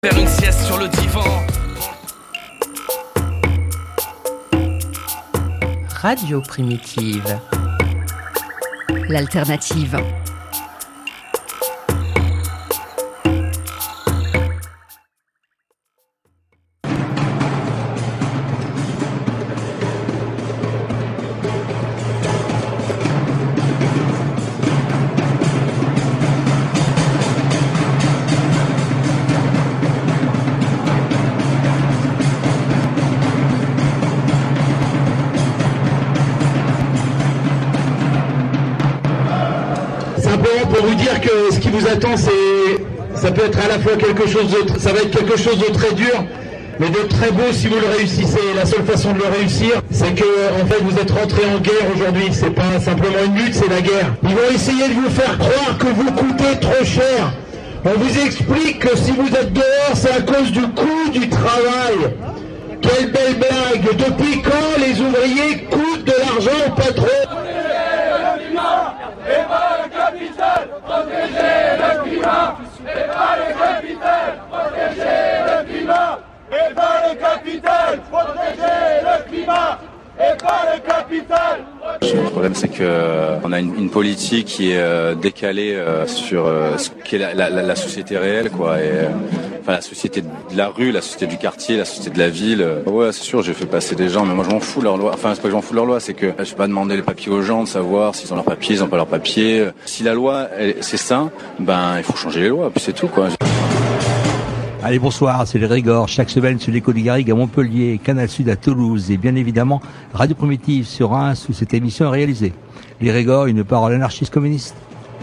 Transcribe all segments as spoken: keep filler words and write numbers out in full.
Faire une sieste sur le divan. Radio Primitive. L'alternative. Pour vous dire que ce qui vous attend, c'est, ça peut être à la fois quelque chose de, ça va être quelque chose de très dur, mais de très beau si vous le réussissez. La seule façon de le réussir, c'est que, en fait, vous êtes rentré en guerre aujourd'hui. C'est pas simplement une lutte, c'est la guerre. Ils vont essayer de vous faire croire que vous coûtez trop cher. On vous explique que si vous êtes dehors, c'est à cause du coût du travail. Quelle belle blague! Depuis quand les ouvriers coûtent de l'argent au patron? Et pas le capital, protéger le climat. Et pas le capital, protéger le climat. Et pas le capital, protéger le climat. Et pas le capital. Le problème, c'est que on a une, une politique qui est euh, décalée euh, sur euh, ce qu'est la, la, la société réelle, quoi. Et, euh, enfin, la société de la rue, la société du quartier, la société de la ville. Ouais, c'est sûr, j'ai fait passer des gens, mais moi je m'en fous de leur loi. Enfin, c'est pas que je m'en fous de leur loi, c'est que je vais pas demander les papiers aux gens de savoir s'ils ont leurs papiers, ils ont pas leurs papiers. Si la loi, elle, c'est ça, ben il faut changer les lois, puis c'est tout, quoi. Allez, bonsoir, c'est les Régors, chaque semaine sur l'écho du Garrigue à Montpellier, Canal Sud à Toulouse et bien évidemment Radio Primitive sur Reims où cette émission est réalisée. Les Régors, une parole anarchiste communiste.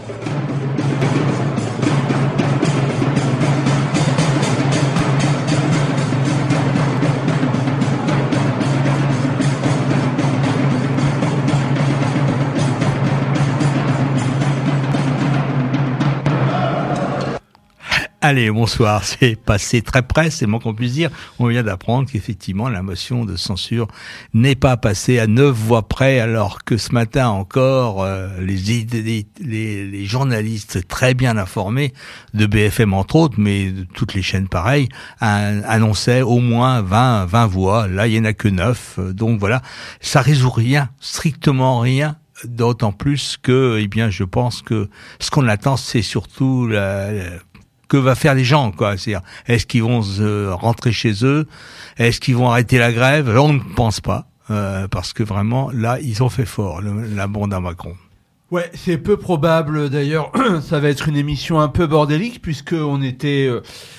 Allez, bonsoir, c'est passé très près, c'est moins qu'on puisse dire. On vient d'apprendre qu'effectivement la motion de censure n'est pas passée à neuf voix près, alors que ce matin encore, euh, les, les, les, les journalistes très bien informés, de B F M entre autres, mais de toutes les chaînes pareilles, un, annonçaient au moins vingt, vingt voix. Là, il n'y en a que neuf, donc voilà, ça résout rien, strictement rien. D'autant plus que, eh bien, je pense que ce qu'on attend, c'est surtout la, la que va faire les gens, quoi. C'est-à-dire, est-ce qu'ils vont se rentrer chez eux? Est-ce qu'ils vont arrêter la grève? On ne pense pas, euh, parce que vraiment, là, ils ont fait fort, le, la bande à Macron. Ouais, c'est peu probable, d'ailleurs, ça va être une émission un peu bordélique, puisqu'on était,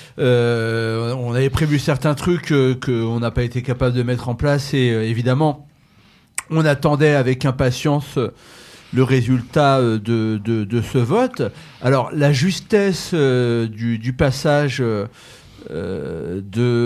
euh, on avait prévu certains trucs euh, qu'on n'a pas été capable de mettre en place, et euh, évidemment, on attendait avec impatience euh, le résultat de, de, de ce vote. Alors, la justesse euh, du, du passage euh, de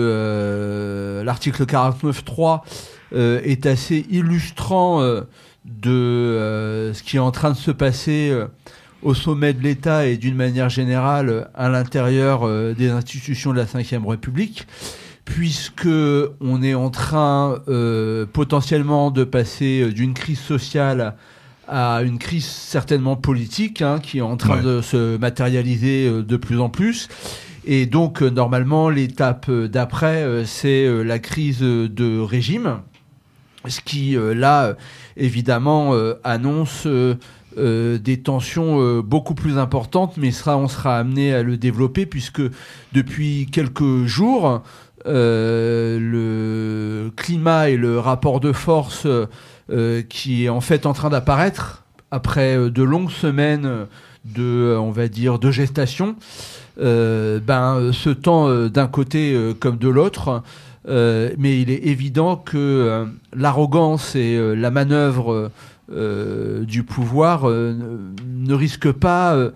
euh, l'article quarante-neuf trois euh, est assez illustrant euh, de euh, ce qui est en train de se passer euh, au sommet de l'État et d'une manière générale à l'intérieur euh, des institutions de la cinquième République, puisque on est en train euh, potentiellement de passer d'une crise sociale à une crise certainement politique, hein, qui est en train ouais. de se matérialiser euh, de plus en plus. Et donc, euh, normalement, l'étape d'après, euh, c'est euh, la crise de régime, ce qui, euh, là, évidemment, euh, annonce euh, euh, des tensions euh, beaucoup plus importantes, mais ça, on sera amené à le développer, puisque depuis quelques jours, euh, le climat et le rapport de force euh, Euh, qui est en fait en train d'apparaître après euh, de longues semaines de, euh, on va dire, de gestation, euh, ben, ce temps euh, d'un côté euh, comme de l'autre, euh, mais il est évident que euh, l'arrogance et euh, la manœuvre euh, du pouvoir euh, ne risquent pas euh,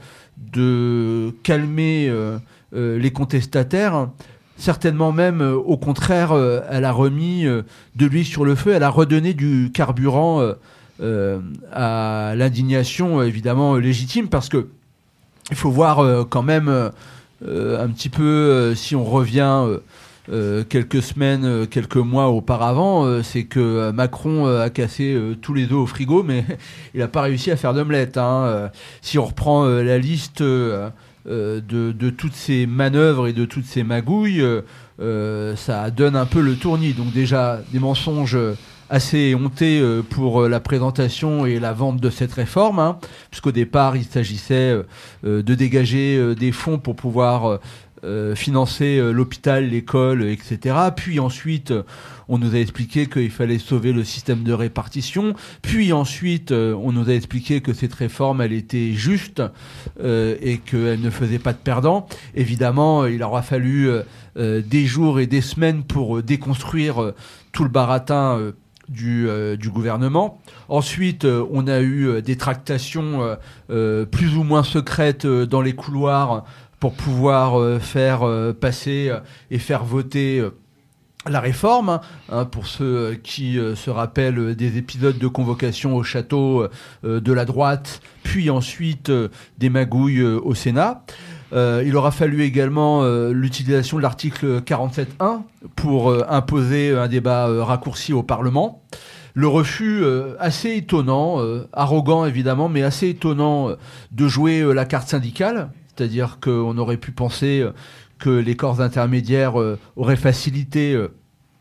de calmer euh, euh, les contestataires. Certainement même, euh, au contraire, euh, elle a remis euh, de l'huile sur le feu, elle a redonné du carburant euh, euh, à l'indignation, évidemment, euh, légitime, parce que il faut voir euh, quand même euh, un petit peu, euh, si on revient euh, euh, quelques semaines, euh, quelques mois auparavant, euh, c'est que euh, Macron euh, a cassé euh, tous les œufs au frigo, mais il n'a pas réussi à faire d'omelette. Hein. Euh, si on reprend euh, la liste... Euh, euh, de, de toutes ces manœuvres et de toutes ces magouilles, euh, euh, ça donne un peu le tournis. Donc déjà, des mensonges assez hontés euh, pour la présentation et la vente de cette réforme, hein, puisqu'au départ, il s'agissait euh, de dégager euh, des fonds pour pouvoir euh, euh, financer euh, l'hôpital, l'école, et cetera. Puis ensuite, euh, on nous a expliqué qu'il fallait sauver le système de répartition. Puis ensuite, euh, on nous a expliqué que cette réforme, elle était juste euh, et qu'elle ne faisait pas de perdants. Évidemment, il aura fallu euh, euh, des jours et des semaines pour euh, déconstruire euh, tout le baratin euh, Du, euh, du gouvernement. Ensuite, euh, on a eu euh, des tractations euh, euh, plus ou moins secrètes euh, dans les couloirs pour pouvoir euh, faire euh, passer euh, et faire voter euh, la réforme, hein, pour ceux qui euh, se rappellent des épisodes de convocation au château euh, de la droite, puis ensuite euh, des magouilles euh, au Sénat. Euh, il aura fallu également euh, l'utilisation de l'article quarante-sept un pour euh, imposer un débat euh, raccourci au Parlement. Le refus euh, assez étonnant, euh, arrogant évidemment, mais assez étonnant euh, de jouer euh, la carte syndicale. C'est-à-dire qu'on aurait pu penser euh, que les corps intermédiaires euh, auraient facilité euh,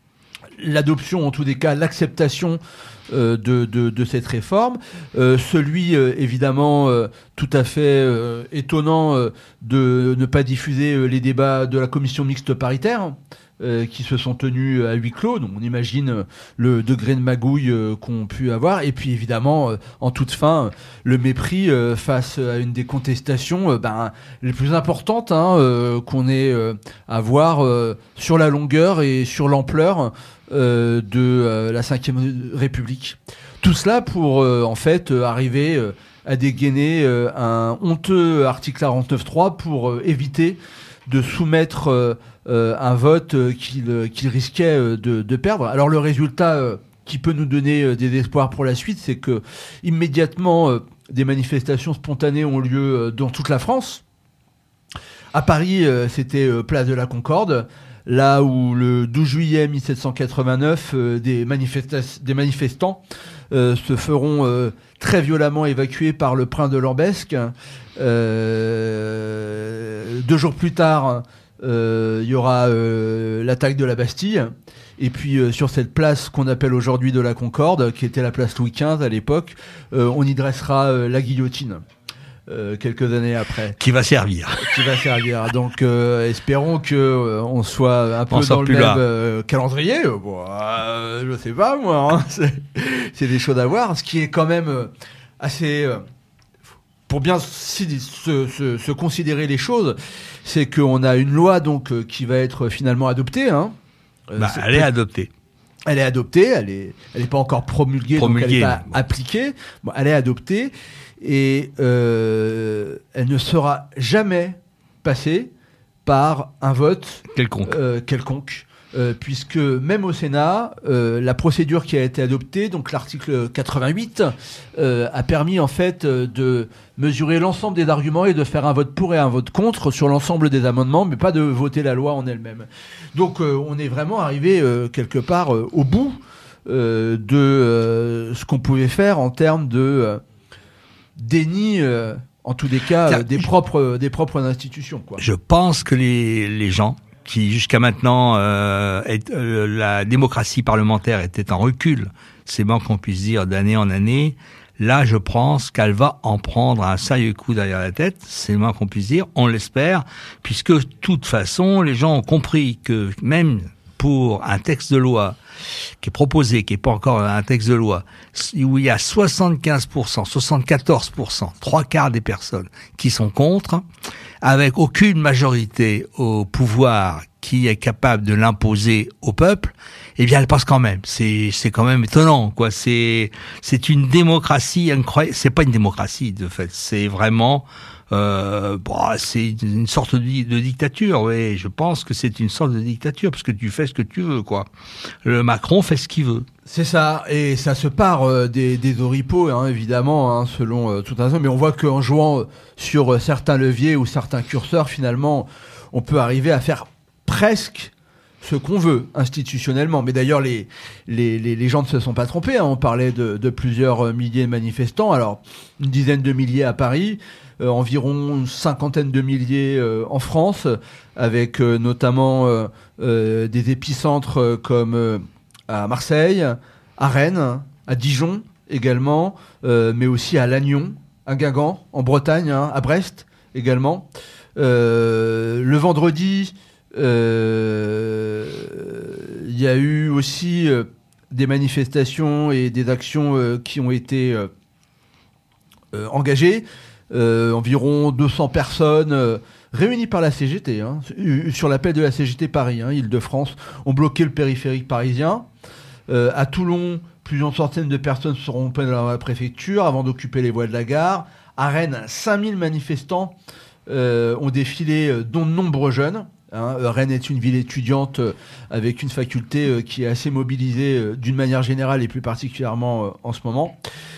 l'adoption, en tous les cas l'acceptation Euh, de, de, de cette réforme. Euh, celui, euh, évidemment, euh, tout à fait euh, étonnant euh, de ne pas diffuser euh, les débats de la commission mixte paritaire euh, qui se sont tenus à huis clos. Donc on imagine euh, le degré de magouille euh, qu'ont pu avoir. Et puis, évidemment, euh, en toute fin, le mépris euh, face à une des contestations euh, ben, les plus importantes hein, euh, qu'on ait euh, à voir euh, sur la longueur et sur l'ampleur Euh, de euh, la cinquième République. Tout cela pour, euh, en fait, euh, arriver euh, à dégainer euh, un honteux article quarante-neuf trois pour euh, éviter de soumettre euh, euh, un vote euh, qu'il, euh, qu'il risquait euh, de, de perdre. Alors le résultat euh, qui peut nous donner euh, des espoirs pour la suite, c'est que immédiatement euh, des manifestations spontanées ont lieu euh, dans toute la France. À Paris, euh, c'était euh, place de la Concorde. Là où le douze juillet mille sept cent quatre-vingt-neuf, euh, des, manifesta- des manifestants euh, se feront euh, très violemment évacués par le prince de Lambesc. Euh, deux jours plus tard, euh, il y aura euh, l'attaque de la Bastille. Et puis euh, sur cette place qu'on appelle aujourd'hui de la Concorde, qui était la place Louis quinze à l'époque, euh, on y dressera euh, la guillotine. Euh, quelques années après. Qui va servir. Qui va servir. Donc, euh, espérons que euh, on soit un peu on dans le même euh, calendrier. Bon, euh, je sais pas moi. Hein. C'est, c'est des choses à voir. Ce qui est quand même euh, assez, euh, pour bien si, se, se, se considérer les choses, c'est qu'on a une loi donc euh, qui va être finalement adoptée. Hein. Euh, bah, elle est adoptée. Elle est adoptée. Elle est, elle est pas encore promulguée, promulguée donc elle n'est pas bon. appliquée. Bon, elle est adoptée. Et euh, elle ne sera jamais passée par un vote quelconque, euh, quelconque euh, puisque même au Sénat, euh, la procédure qui a été adoptée, donc l'article quatre-vingt-huit, euh, a permis en fait euh, de mesurer l'ensemble des arguments et de faire un vote pour et un vote contre sur l'ensemble des amendements, mais pas de voter la loi en elle-même. Donc euh, on est vraiment arrivé euh, quelque part euh, au bout euh, de euh, ce qu'on pouvait faire en termes de euh, déni, euh, en tous les cas, euh, des propres des propres institutions, quoi. Je pense que les les gens qui jusqu'à maintenant euh, est, euh, la démocratie parlementaire était en recul, c'est bon qu'on puisse dire d'année en année. Là, je pense qu'elle va en prendre un sérieux coup derrière la tête, c'est le moins qu'on puisse dire. On l'espère, puisque de toute façon, les gens ont compris que même pour un texte de loi qui est proposé, qui n'est pas encore un texte de loi, où il y a soixante-quinze pour cent, soixante-quatorze pour cent, trois quarts des personnes qui sont contre, avec aucune majorité au pouvoir qui est capable de l'imposer au peuple, eh bien, elle passe quand même. C'est, c'est quand même étonnant, quoi. C'est, c'est une démocratie incroyable. C'est pas une démocratie, de fait. C'est vraiment, euh, bon, c'est une sorte de, de dictature, oui. Je pense que c'est une sorte de dictature, parce que tu fais ce que tu veux, quoi. Le Macron fait ce qu'il veut. C'est ça, et ça se part euh, des, des oripeaux, hein, évidemment, hein, selon euh, toute raison, mais on voit qu'en jouant sur euh, certains leviers ou certains curseurs, finalement, on peut arriver à faire presque ce qu'on veut institutionnellement. Mais d'ailleurs, les, les, les, les gens ne se sont pas trompés, hein. On parlait de, de plusieurs milliers de manifestants, alors une dizaine de milliers à Paris, euh, environ une cinquantaine de milliers euh, en France, avec euh, notamment euh, euh, des épicentres euh, comme euh, à Marseille, à Rennes, à Dijon également, euh, mais aussi à Lannion, à Guingamp, en Bretagne, hein, à Brest également. Euh, le vendredi, euh, il y a eu aussi euh, des manifestations et des actions euh, qui ont été euh, euh, engagées. Euh, environ deux cents personnes euh, réunies par la C G T, hein, sur l'appel de la C G T Paris, hein, Île-de-France, ont bloqué le périphérique parisien. Euh, à Toulon, plusieurs centaines de personnes seront pleines dans la préfecture avant d'occuper les voies de la gare. À Rennes, cinq mille manifestants euh, ont défilé, euh, dont de nombreux jeunes. Hein. Rennes est une ville étudiante euh, avec une faculté euh, qui est assez mobilisée euh, d'une manière générale et plus particulièrement euh, en ce moment.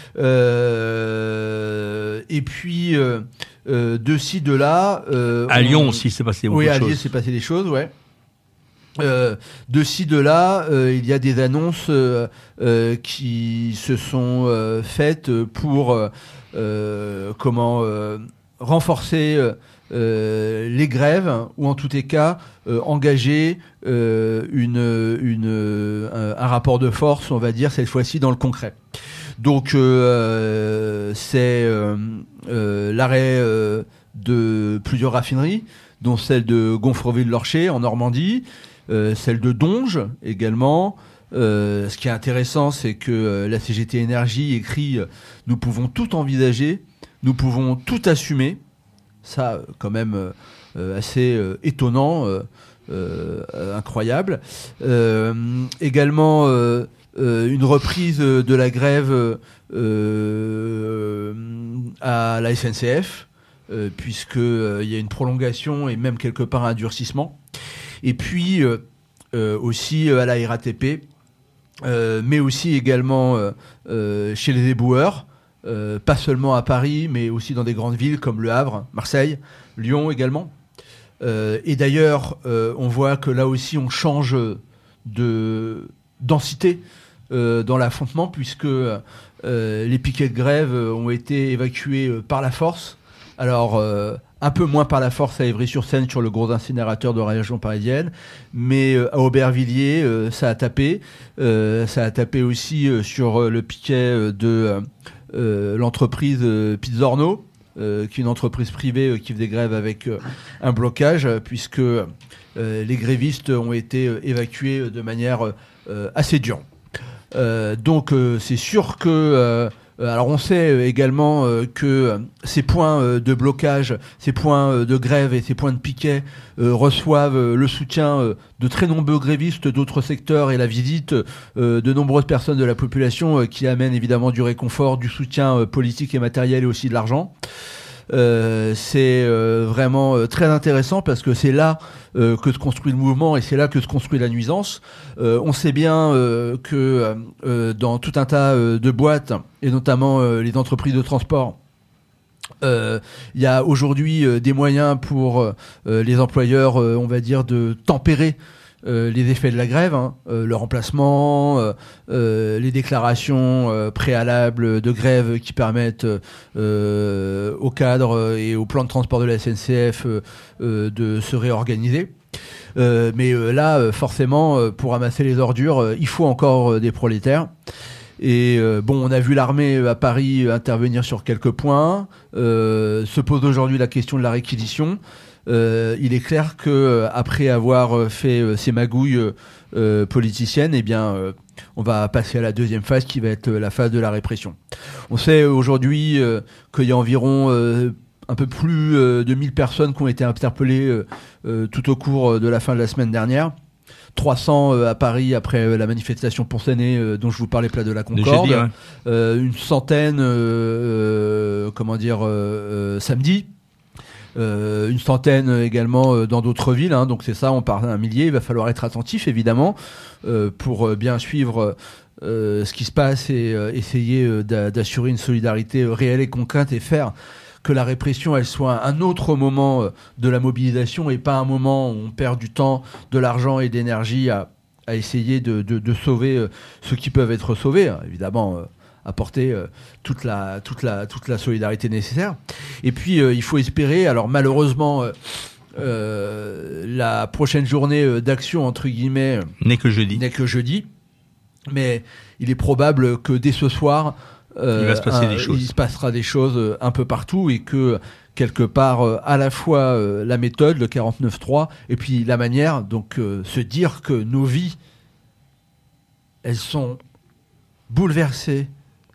Euh, et puis, euh, euh, de ci, de là... Euh, à on... Lyon aussi, c'est passé beaucoup oui, de choses. Oui, à choses. Lyon, c'est passé des choses, ouais. Euh, de ci, de là, euh, il y a des annonces euh, euh, qui se sont euh, faites pour euh, euh, comment euh, renforcer euh, les grèves, ou en tous les cas euh, engager euh, une, une, un, un rapport de force, on va dire, cette fois-ci dans le concret. Donc euh, c'est euh, euh, l'arrêt euh, de plusieurs raffineries, dont celle de Gonfreville-Lorcher en Normandie, Euh, celle de Donge également. Euh, ce qui est intéressant, c'est que euh, la C G T Énergie écrit euh, « Nous pouvons tout envisager, nous pouvons tout assumer ». Ça, euh, quand même, euh, assez euh, étonnant, euh, euh, incroyable. Euh, également, euh, euh, une reprise de la grève euh, à la S N C F, euh, puisqu'il euh, y a une prolongation et même quelque part un durcissement. Et puis euh, euh, aussi euh, à la R A T P, euh, mais aussi également euh, euh, chez les éboueurs, euh, pas seulement à Paris, mais aussi dans des grandes villes comme Le Havre, Marseille, Lyon également. Euh, et d'ailleurs, euh, on voit que là aussi, on change de densité euh, dans l'affrontement, puisque euh, les piquets de grève ont été évacués euh, par la force. Alors... Euh, un peu moins par la force à Évry-sur-Seine sur le gros incinérateur de la région parisienne, mais euh, à Aubervilliers, euh, ça a tapé. Euh, ça a tapé aussi euh, sur euh, le piquet euh, de euh, l'entreprise euh, Pizzorno, euh, qui est une entreprise privée euh, qui fait des grèves avec euh, un blocage, puisque euh, les grévistes ont été euh, évacués de manière euh, assez dure. Euh, donc euh, c'est sûr que... Euh, Alors on sait également euh, que euh, ces points euh, de blocage, ces points euh, de grève et ces points de piquet euh, reçoivent euh, le soutien euh, de très nombreux grévistes d'autres secteurs et la visite euh, de nombreuses personnes de la population euh, qui amènent évidemment du réconfort, du soutien euh, politique et matériel et aussi de l'argent. Euh, c'est euh, vraiment euh, très intéressant parce que c'est là euh, que se construit le mouvement et c'est là que se construit la nuisance. Euh, on sait bien euh, que euh, dans tout un tas euh, de boîtes et notamment euh, les entreprises de transport, il euh, y a aujourd'hui euh, des moyens pour euh, les employeurs, euh, on va dire, de tempérer Euh, les effets de la grève, hein, euh, le remplacement, euh, euh, les déclarations euh, préalables de grève qui permettent euh, aux cadres et au plan de transport de la S N C F euh, euh, de se réorganiser. Euh, mais euh, là, euh, forcément, euh, pour ramasser les ordures, euh, il faut encore euh, des prolétaires. Et euh, bon, on a vu l'armée à Paris intervenir sur quelques points. Euh, se pose aujourd'hui la question de la réquisition. Euh, il est clair que euh, après avoir fait euh, ces magouilles euh, politiciennes, eh bien, euh, on va passer à la deuxième phase qui va être euh, la phase de la répression. On sait aujourd'hui euh, qu'il y a environ euh, un peu plus euh, de mille personnes qui ont été interpellées euh, euh, tout au cours de la fin de la semaine dernière. trois cents euh, à Paris après euh, la manifestation Pont-Sané euh, dont je vous parlais, place de la Concorde. Jeudi, ouais. euh, une centaine, euh, euh, comment dire, euh, euh, samedi. Euh, une centaine également euh, dans d'autres villes, hein, donc c'est ça, on parle d'un millier. Il va falloir être attentif évidemment euh, pour euh, bien suivre euh, ce qui se passe et euh, essayer euh, d'a- d'assurer une solidarité euh, réelle et concrète et faire que la répression elle soit un autre moment euh, de la mobilisation et pas un moment où on perd du temps, de l'argent et d'énergie à, à essayer de, de, de sauver euh, ceux qui peuvent être sauvés, hein, évidemment euh, apporter euh, toute la toute la toute la solidarité nécessaire. Et puis euh, il faut espérer. Alors malheureusement, euh, euh, la prochaine journée d'action entre guillemets n'est que jeudi. N'est que jeudi. Mais il est probable que dès ce soir, euh, il va se passer un, des choses. Il se passera des choses un peu partout et que quelque part, euh, à la fois euh, la méthode, le quarante-neuf trois, et puis la manière, donc euh, se dire que nos vies, elles sont bouleversées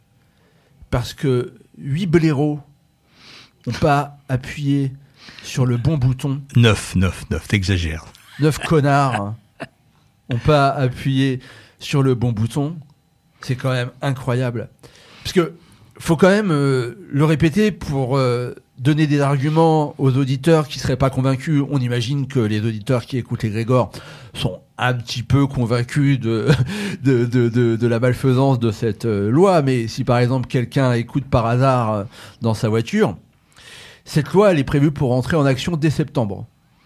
parce que huit blaireaux n'ont pas appuyé sur le bon bouton. Neuf, neuf, neuf, t'exagères. Neuf connards n'ont pas appuyé sur le bon bouton. C'est quand même incroyable. Parce que faut quand même euh, le répéter pour euh, donner des arguments aux auditeurs qui seraient pas convaincus. On imagine que les auditeurs qui écoutent les Grégor sont un petit peu convaincus de de, de, de, de la malfaisance de cette euh, loi. Mais si par exemple quelqu'un écoute par hasard euh, dans sa voiture, cette loi elle est prévue pour entrer en action dès septembre.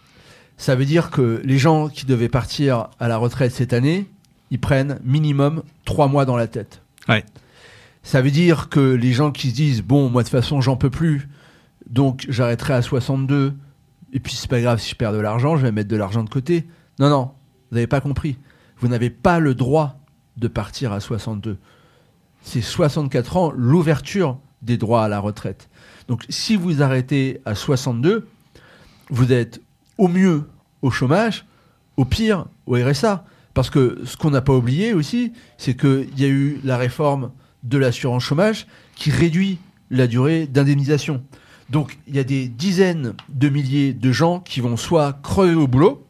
Ça veut dire que les gens qui devaient partir à la retraite cette année, ils prennent minimum trois mois dans la tête. Ouais. Ça veut dire que les gens qui se disent « Bon, moi, de toute façon, j'en peux plus, donc j'arrêterai à soixante-deux, et puis c'est pas grave si je perds de l'argent, je vais mettre de l'argent de côté. » Non, non, vous n'avez pas compris. Vous n'avez pas le droit de partir à soixante-deux. C'est soixante-quatre ans, l'ouverture des droits à la retraite. Donc, si vous arrêtez à soixante-deux, vous êtes au mieux au chômage, au pire au R S A. Parce que ce qu'on n'a pas oublié aussi, c'est qu'il y a eu la réforme de l'assurance chômage qui réduit la durée d'indemnisation. Donc il y a des dizaines de milliers de gens qui vont soit crever au boulot,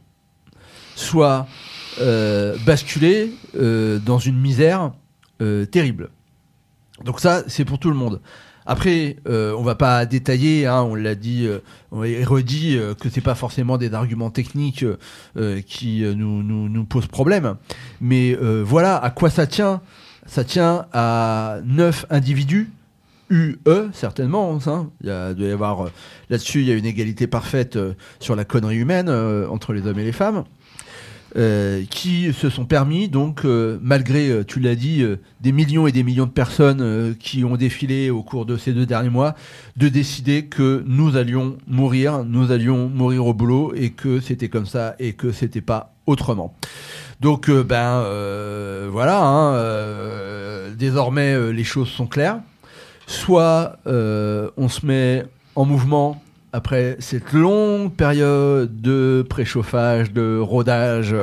soit euh, basculer euh, dans une misère euh, terrible. Donc ça, c'est pour tout le monde. Après, euh, on va pas détailler, hein, on l'a dit, euh, on l'a redit euh, que c'est pas forcément des arguments techniques euh, qui euh, nous, nous, nous posent problème. Mais euh, voilà à quoi ça tient. Ça tient à neuf individus, U E certainement. Hein. Il y a, doit y avoir, euh, là-dessus, il y a une égalité parfaite euh, sur la connerie humaine euh, entre les hommes et les femmes. Euh, qui se sont permis, donc, euh, malgré, euh, tu l'as dit, euh, des millions et des millions de personnes euh, qui ont défilé au cours de ces deux derniers mois, de décider que nous allions mourir, nous allions mourir au boulot, et que c'était comme ça, et que c'était pas autrement. Donc, euh, ben, euh, voilà, hein, euh, désormais, euh, les choses sont claires. Soit euh, on se met en mouvement après cette longue période de préchauffage, de rodage,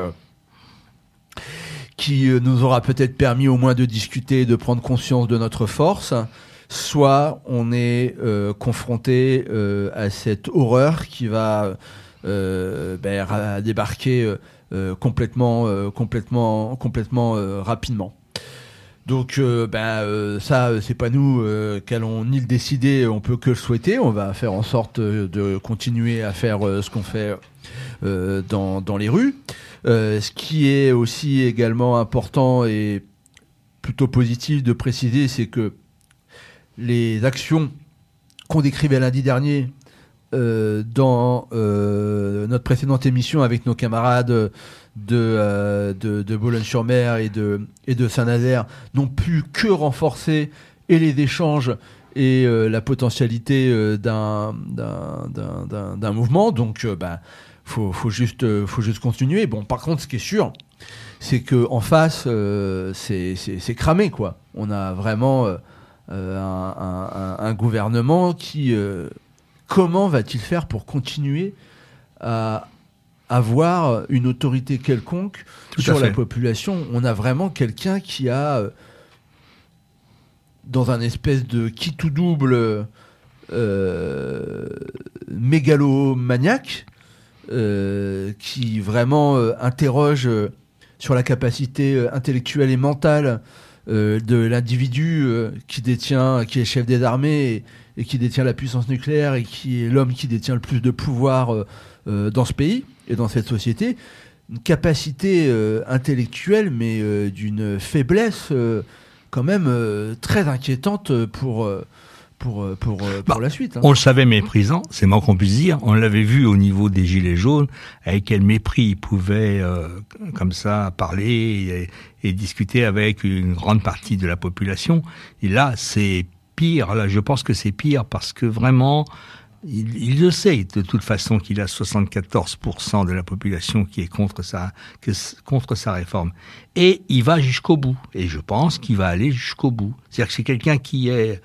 qui nous aura peut-être permis au moins de discuter, de prendre conscience de notre force, soit on est euh, confronté euh, à cette horreur qui va euh, ben, ra- débarquer euh, complètement, euh, complètement, complètement euh, rapidement. Donc, euh, ben, euh, ça, c'est pas nous euh, qu'allons ni le décider, on peut que le souhaiter. On va faire en sorte de continuer à faire euh, ce qu'on fait euh, dans, dans les rues. Euh, ce qui est aussi également important et plutôt positif de préciser, c'est que les actions qu'on décrivait lundi dernier euh, dans euh, notre précédente émission avec nos camarades de, euh, de, de Boulogne-sur-Mer et de, et de Saint-Nazaire n'ont pu que renforcer et les échanges et euh, la potentialité euh, d'un, d'un, d'un, d'un, d'un mouvement. Donc, euh, bah, faut, faut juste, euh, faut juste continuer. Bon, par contre, ce qui est sûr, c'est qu'en face, euh, c'est, c'est, c'est cramé, quoi. On a vraiment euh, un, un, un gouvernement qui... Euh, comment va-t-il faire pour continuer à avoir une autorité quelconque Tout sur à la fait. population? On a vraiment quelqu'un qui a, euh, dans un espèce de qui tout double euh, mégalomaniaque, euh, qui vraiment euh, interroge euh, sur la capacité euh, intellectuelle et mentale euh, de l'individu euh, qui détient, qui est chef des armées et, et qui détient la puissance nucléaire et qui est l'homme qui détient le plus de pouvoir euh, euh, dans ce pays et dans cette société. Une capacité euh, intellectuelle, mais euh, d'une faiblesse euh, quand même euh, très inquiétante pour, euh, pour pour pour bah, la suite. Hein. On le savait méprisant, c'est moins qu'on puisse dire. On l'avait vu au niveau des gilets jaunes, avec quel mépris ils pouvaient euh, comme ça parler et, et discuter avec une grande partie de la population. Et là, c'est pire. Là, je pense que c'est pire parce que vraiment, il, il le sait de toute façon qu'il a soixante-quatorze pour cent de la population qui est contre sa que, contre sa réforme. Et il va jusqu'au bout. Et je pense qu'il va aller jusqu'au bout. C'est-à-dire que c'est quelqu'un qui est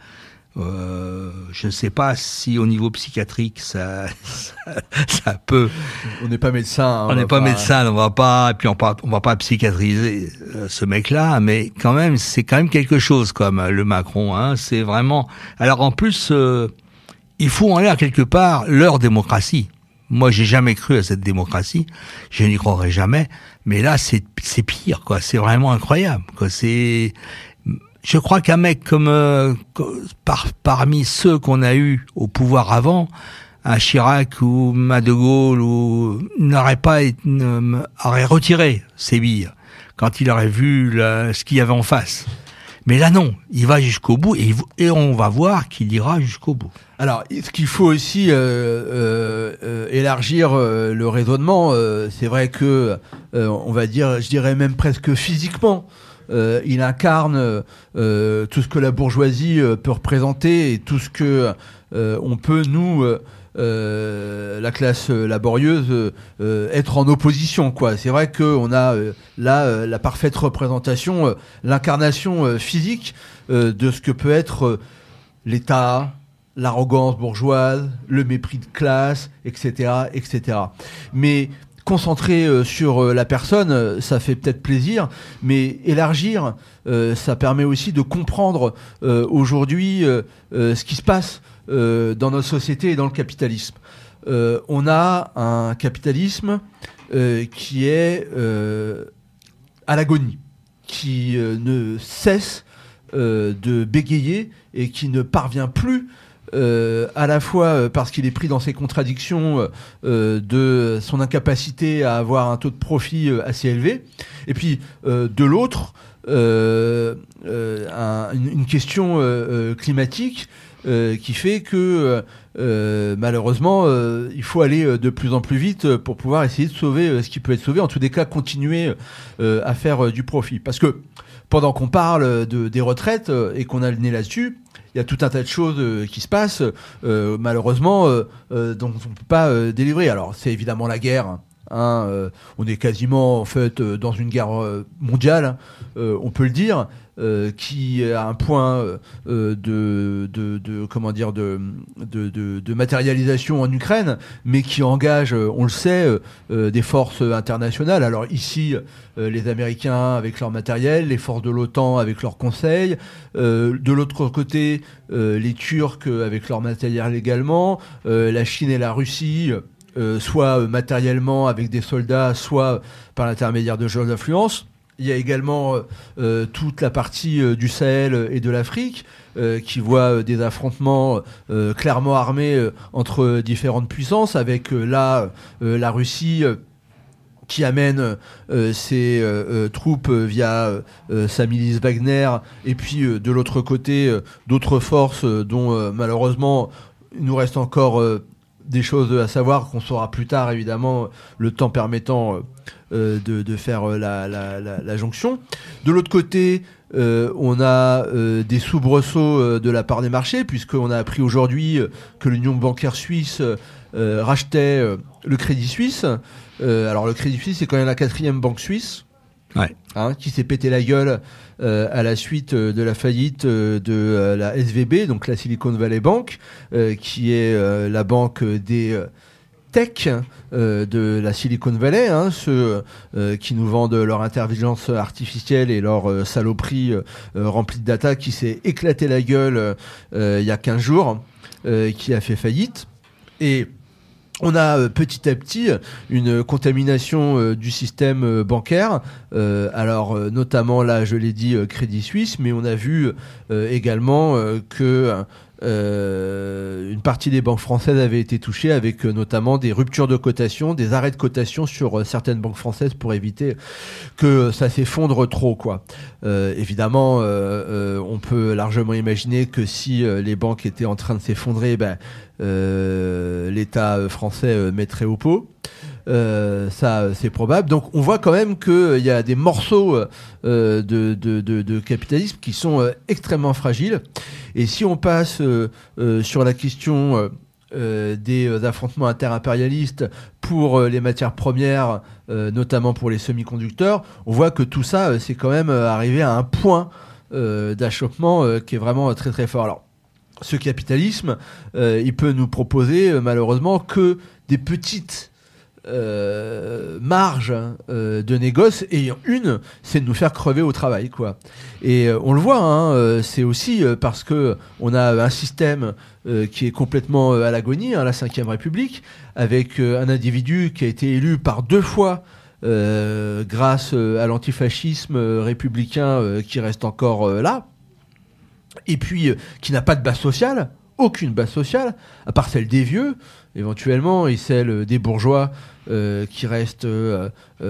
Euh, je ne sais pas si au niveau psychiatrique ça, ça, ça peut. On n'est pas médecin. Hein, on n'est pas, pas médecin, on va pas, et puis on va, on va pas psychiatriser euh, ce mec-là, mais quand même, c'est quand même quelque chose comme le Macron. Hein, c'est vraiment. Alors en plus, euh, il faut en l'air quelque part leur démocratie. Moi, j'ai jamais cru à cette démocratie, je n'y croirai jamais. Mais là, c'est c'est pire, quoi. C'est vraiment incroyable, quoi. C'est Je crois qu'un mec comme euh, par, parmi ceux qu'on a eu au pouvoir avant, un Chirac ou un De Gaulle, ou n'aurait pas été, ne, aurait retiré ses billes quand il aurait vu la, ce qu'il y avait en face. Mais là non, il va jusqu'au bout et, et on va voir qu'il ira jusqu'au bout. Alors, ce qu'il faut aussi euh, euh, euh, élargir euh, le raisonnement, euh, c'est vrai que euh, on va dire, je dirais même presque physiquement. Euh, il incarne euh, tout ce que la bourgeoisie euh, peut représenter et tout ce que euh, on peut nous, euh, euh, la classe laborieuse, euh, être en opposition, quoi. C'est vrai qu'on a euh, là euh, la parfaite représentation, euh, l'incarnation euh, physique euh, de ce que peut être euh, l'État, l'arrogance bourgeoise, le mépris de classe, et cetera, et cetera. Mais concentrer euh, sur euh, la personne, euh, ça fait peut-être plaisir, mais élargir, euh, ça permet aussi de comprendre euh, aujourd'hui euh, euh, ce qui se passe euh, dans notre société et dans le capitalisme. Euh, on a un capitalisme euh, qui est euh, à l'agonie, qui euh, ne cesse euh, de bégayer et qui ne parvient plus Euh, à la fois euh, parce qu'il est pris dans ses contradictions euh, de son incapacité à avoir un taux de profit euh, assez élevé, et puis euh, de l'autre, euh, euh, un, une, une question euh, euh, climatique euh, qui fait que euh, malheureusement euh, il faut aller de plus en plus vite pour pouvoir essayer de sauver euh, ce qui peut être sauvé, en tous les cas continuer euh, à faire euh, du profit. Parce que pendant qu'on parle de, des retraites euh, et qu'on a le nez là-dessus, il y a tout un tas de choses euh, qui se passent, euh, malheureusement, euh, euh, dont on ne peut pas euh, délivrer. Alors, c'est évidemment la guerre. Hein, euh, on est quasiment, en fait, euh, dans une guerre euh, mondiale, euh, on peut le dire, euh, qui a un point euh, de, de, de, comment dire, de, de, de, de matérialisation en Ukraine, mais qui engage, euh, on le sait, euh, des forces internationales. Alors ici, euh, les Américains avec leur matériel, les forces de l'OTAN avec leurs conseils, euh, de l'autre côté, euh, les Turcs avec leur matériel également, euh, la Chine et la Russie, euh, soit matériellement avec des soldats, soit par l'intermédiaire de jeux d'influence. Il y a également euh, toute la partie euh, du Sahel et de l'Afrique euh, qui voit euh, des affrontements euh, clairement armés euh, entre différentes puissances, avec euh, là euh, la Russie euh, qui amène euh, ses euh, euh, troupes euh, via euh, sa milice Wagner, et puis euh, de l'autre côté euh, d'autres forces euh, dont euh, malheureusement il nous reste encore euh, des choses à savoir, qu'on saura plus tard évidemment, le temps permettant euh, de, de faire la, la, la, la jonction. De l'autre côté, euh, on a euh, des soubresauts euh, de la part des marchés, puisqu'on a appris aujourd'hui euh, que l'Union bancaire suisse euh, rachetait euh, le Crédit Suisse. Euh, alors le Crédit Suisse, c'est quand même la quatrième banque suisse. Ouais. Hein, qui s'est pété la gueule euh, à la suite euh, de la faillite euh, de euh, la S V B, donc la Silicon Valley Bank, euh, qui est euh, la banque des euh, tech euh, de la Silicon Valley, hein, ceux euh, qui nous vendent leur intelligence artificielle et leur euh, saloperie euh, remplie de data, qui s'est éclaté la gueule euh, il y a quinze jours, euh, qui a fait faillite. Et on a euh, petit à petit une contamination euh, du système euh, bancaire, euh, alors euh, notamment là je l'ai dit euh, Crédit Suisse, mais on a vu euh, également euh, que euh, une partie des banques françaises avait été touchée, avec euh, notamment des ruptures de cotation, des arrêts de cotation sur euh, certaines banques françaises pour éviter que ça s'effondre trop, quoi. Euh, évidemment, euh, euh, on peut largement imaginer que si euh, les banques étaient en train de s'effondrer, ben, euh, l'État français euh, mettrait au pot. Euh, ça, c'est probable. Donc, on voit quand même qu'il euh, y a des morceaux euh, de, de, de, de capitalisme qui sont euh, extrêmement fragiles. Et si on passe euh, euh, sur la question euh, euh, des euh, affrontements interimpérialistes pour euh, les matières premières, euh, notamment pour les semi-conducteurs, on voit que tout ça, euh, c'est quand même euh, arrivé à un point euh, d'achoppement euh, qui est vraiment euh, très très fort. Alors, ce capitalisme, euh, il peut nous proposer euh, malheureusement que des petites Euh, marge euh, de négoce, et une, c'est de nous faire crever au travail, quoi. Et euh, on le voit, hein, euh, c'est aussi euh, parce que on a un système euh, qui est complètement euh, à l'agonie, hein, la cinquième République, avec euh, un individu qui a été élu par deux fois euh, grâce euh, à l'antifascisme euh, républicain euh, qui reste encore euh, là, et puis euh, qui n'a pas de base sociale, aucune base sociale, à part celle des vieux, éventuellement, et celle des bourgeois euh, qui restent euh,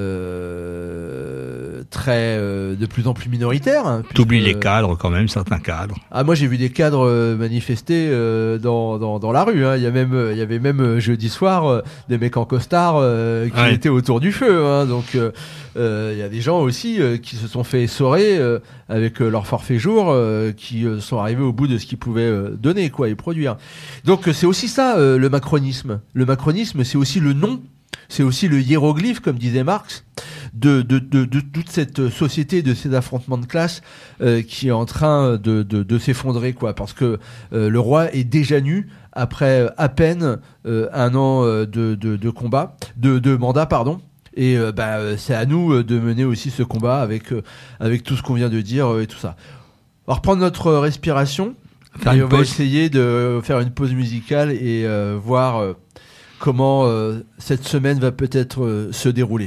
euh, très, euh, de plus en plus minoritaires. Hein, T'oublies les cadres quand même, certains cadres. Ah, moi j'ai vu des cadres euh, manifester euh, dans, dans, dans la rue. Hein. Il y a même, il y avait même euh, jeudi soir euh, des mecs en costard euh, qui ouais. étaient autour du feu. Hein. Donc il euh, euh, y a des gens aussi euh, qui se sont fait essorer euh, avec euh, leur forfait jour, euh, qui euh, sont arrivés au bout de ce qu'ils pouvaient euh, donner, quoi, et produire. Donc euh, c'est aussi ça euh, le macronisme. Le macronisme, c'est aussi le nom. C'est aussi le hiéroglyphe, comme disait Marx, de, de, de, de toute cette société, de ces affrontements de classe euh, qui est en train de, de, de s'effondrer, quoi. Parce que euh, le roi est déjà nu après à peine euh, un an euh, de, de, de combat, de, de mandat, pardon. Et euh, bah, c'est à nous de mener aussi ce combat avec, euh, avec tout ce qu'on vient de dire euh, et tout ça. On va reprendre notre respiration. Faire et une on va pause. essayer de faire une pause musicale et euh, voir euh, comment euh, cette semaine va peut-être euh, se dérouler.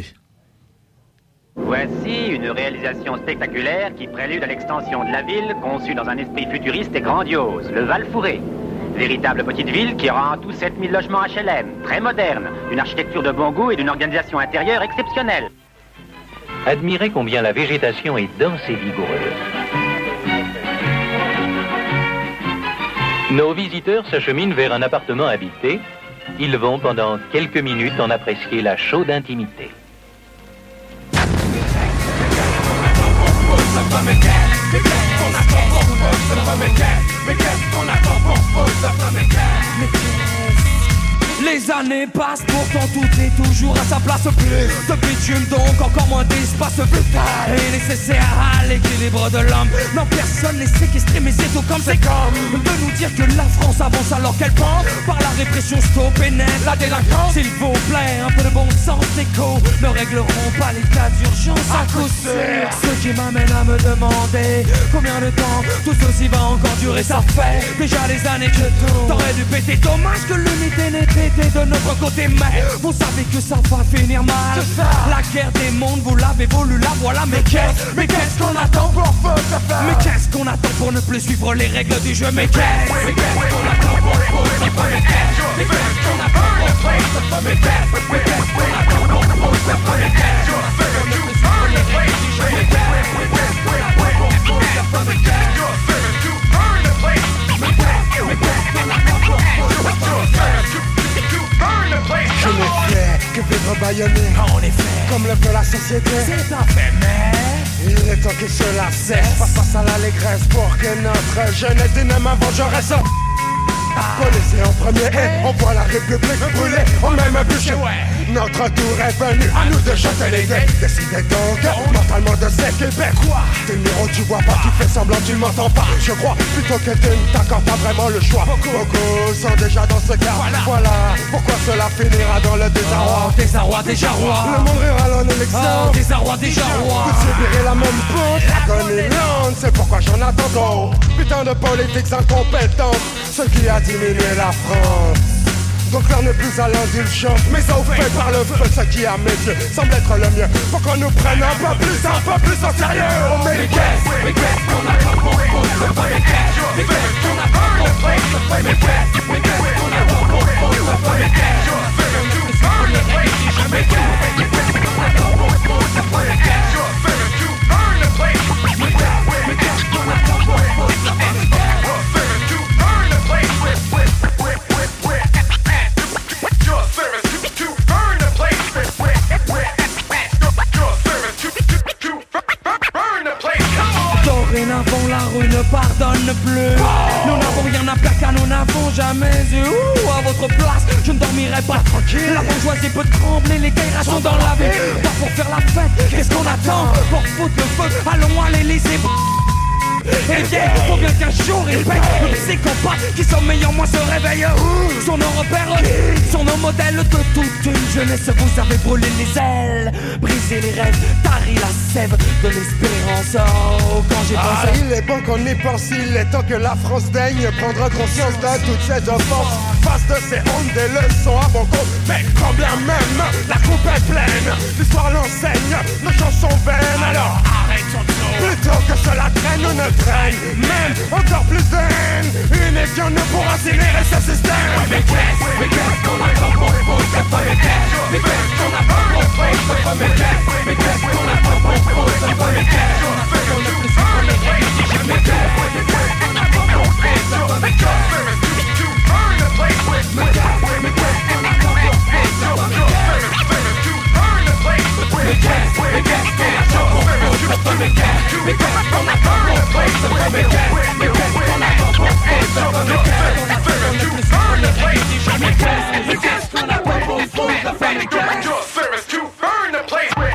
Voici une réalisation spectaculaire qui prélude à l'extension de la ville, conçue dans un esprit futuriste et grandiose, le Val-Fouré. Véritable petite ville qui aura en tout sept mille logements H L M, très moderne, d'une architecture de bon goût et d'une organisation intérieure exceptionnelle. Admirez combien la végétation est dense et vigoureuse. Nos visiteurs s'acheminent vers un appartement habité. Ils vont pendant quelques minutes en apprécier la chaude intimité. Les années passent, pourtant tout est toujours à sa place. Plus de bitume, donc encore moins d'espace vital est nécessaire à l'équilibre de l'homme. Non, personne n'est séquestré, mais c'est tout comme c'est comme de nous dire que la France avance alors qu'elle pend par la répression, stop et net la délinquance. S'il vous plaît, un peu de bon sens écho ne régleront pas les cas d'urgence à coup sûr. Ce qui m'amène à me demander combien de temps tout ceci va encore durer. Ça fait déjà des années que tout t'aurais dû péter. Dommage que l'unité n'était de notre côté, mais vous savez que ça va finir mal. La guerre des mondes, vous l'avez voulu, la voilà. Mais qu'est-ce, mais qu'est-ce qu'on attend pour Mais qu'est-ce qu'on attend pour ne plus suivre les règles du jeu? Mais qu'est-ce, mais qu'est-ce qu'on attend pour Mais qu'est-ce, mais qu'est-ce qu'on attend pour Mais qu'est-ce, mais qu'est-ce qu'on attend pour Mais qu'est-ce, mais qu'est-ce qu'on attend pour Mais qu'est-ce, mais qu'est-ce qu'on attend pour Mais qu'est-ce qu'on attend pour Je ne fais que vivre bâillonné. En effet, comme le veut la société. C'est un fait, mais il est temps que cela cesse. Face face à l'allégresse pour que notre jeunesse dyname avant je reste. Policier en premier et on voit la République brûler au même bûcher. Notre tour est venu, à nous de jeter les dés. Décidez donc mentalement de s'équiper. Quoi? T'es miro, tu vois pas, tu fais semblant, tu m'entends pas. Je crois plutôt que tu ne t'accordes pas vraiment le choix. Beaucoup, beaucoup sont déjà dans ce cas. Voilà, voilà pourquoi cela finira dans le désarroi. Oh, désarroi, déjà roi. Le monde rural en élection. Oh, désarroi, déjà roi. Vous subirez la même faute, l'agonie lente. C'est pourquoi j'en attends d'autres. Putain de politiques incompétentes, ce qui a diminué la France. Donc l'heure n'est plus à l'indulgence, mais au fait par le feu, ce qui à mes yeux semble être le mieux. Faut qu'on nous prenne un peu plus, un peu plus en sérieux. On met les caisses, les caisses qu'on a pas compris, c'est pas les caisses, les caisses qu'on a pas compris, c'est pas les caisses, les caisses qu'on a pas compris, c'est pas les caisses. Les caisses qu'on a pas compris, c'est pas les caisses. Dorénavant la rue ne pardonne plus. Nous n'avons rien à faire car nous n'avons jamais eu. Ouh, à votre place, je ne dormirai pas tranquille. La bourgeoisie peut trembler, les caïras sont dans la ville. Pas pour faire la fête, qu'est-ce qu'on attend? Pour foutre le feu, allons à l'Élysée. Et bien, faut bien qu'un jour il paye. Le psychopathe qui sommeille en moi se réveille. Sont nos repères, sont nos modèles de toute une jeunesse. Vous avez brûlé les ailes, brisé les rêves, tari la sève de l'espérance. Oh, quand j'ai pensé ah, il est bon qu'on y pense, il est temps que la France daigne prendre conscience de toutes ces offenses. Face de ces hontes, des leçons à bon compte. Mais quand bien même, la coupe est pleine. L'histoire l'enseigne, nos chansons vaines. Alors arrêtons tout. Plutôt que cela traîne ou ne traîne, même encore plus de haine. Une évion ne pourra incinérer ce système. Les caisses, les caisses qu'on a pas compris, c'est pas les caisses. Les caisses qu'on a pas compris, c'est pas les caisses. Les caisses qu'on a pas compris, c'est pas les caisses. On a fait comme le plus sur les règles, si jamais caisses. Les caisses qu'on a pas compris, c'est pas les caisses. To burn the place with my caisses. Les caisses qu'on a pas compris, c'est pas les caisses. To burn the place with my caisses. Les caisses qu'on a pas compris, c'est pas les caisses. Les caisses qu'on a pas compris, c'est pas les caisses. Les caisses qu'on a pas compris, c'est pas les caisses. On a fait comme le plus sur les règles, si jamais caisses. Les caisses qu'on a pas compris, c'est pas les caisses. To burn the place with.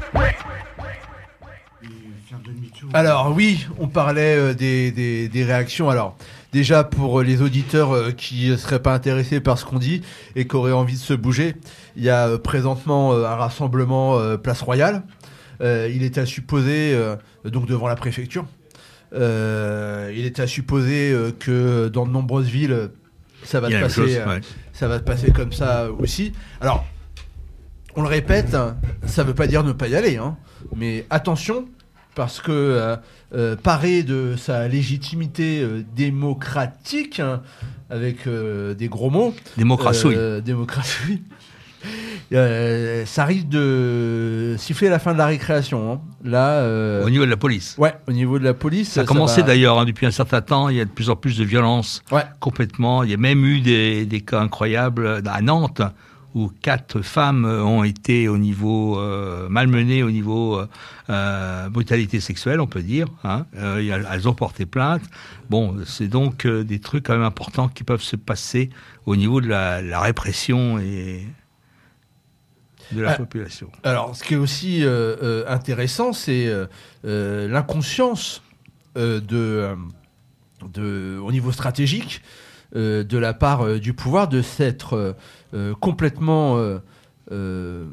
Alors oui, on parlait euh, des, des, des réactions. Alors déjà pour les auditeurs euh, qui ne seraient pas intéressés par ce qu'on dit et qui auraient envie de se bouger, il y a euh, présentement euh, un rassemblement euh, Place Royale. Euh, il est à supposer, euh, donc devant la préfecture, euh, il est à supposer euh, que dans de nombreuses villes, ça va, se passer, chose, euh, ouais. ça va se passer comme ça aussi. Alors, on le répète, ça ne veut pas dire ne pas y aller, hein, mais attention, parce que euh, euh, paré de sa légitimité euh, démocratique, hein, avec euh, des gros mots, démocratie, euh, démocratie, euh, ça risque de siffler la fin de la récréation. Hein. Là, euh, au niveau de la police. Ouais, au niveau de la police. Ça a commencé va... d'ailleurs hein, depuis un certain temps. Il y a de plus en plus de violence. Ouais. Complètement. Il y a même eu des, des cas incroyables à Nantes, où quatre femmes ont été au niveau euh, malmenées au niveau euh, brutalité sexuelle, on peut dire. Hein. Euh, elles ont porté plainte. Bon, c'est donc euh, des trucs quand même importants qui peuvent se passer au niveau de la, la répression et de la ah, population. Alors, ce qui est aussi euh, euh, intéressant, c'est euh, euh, l'inconscience euh, de, euh, de, au niveau stratégique euh, de la part euh, du pouvoir de s'être euh, Euh, complètement euh, euh,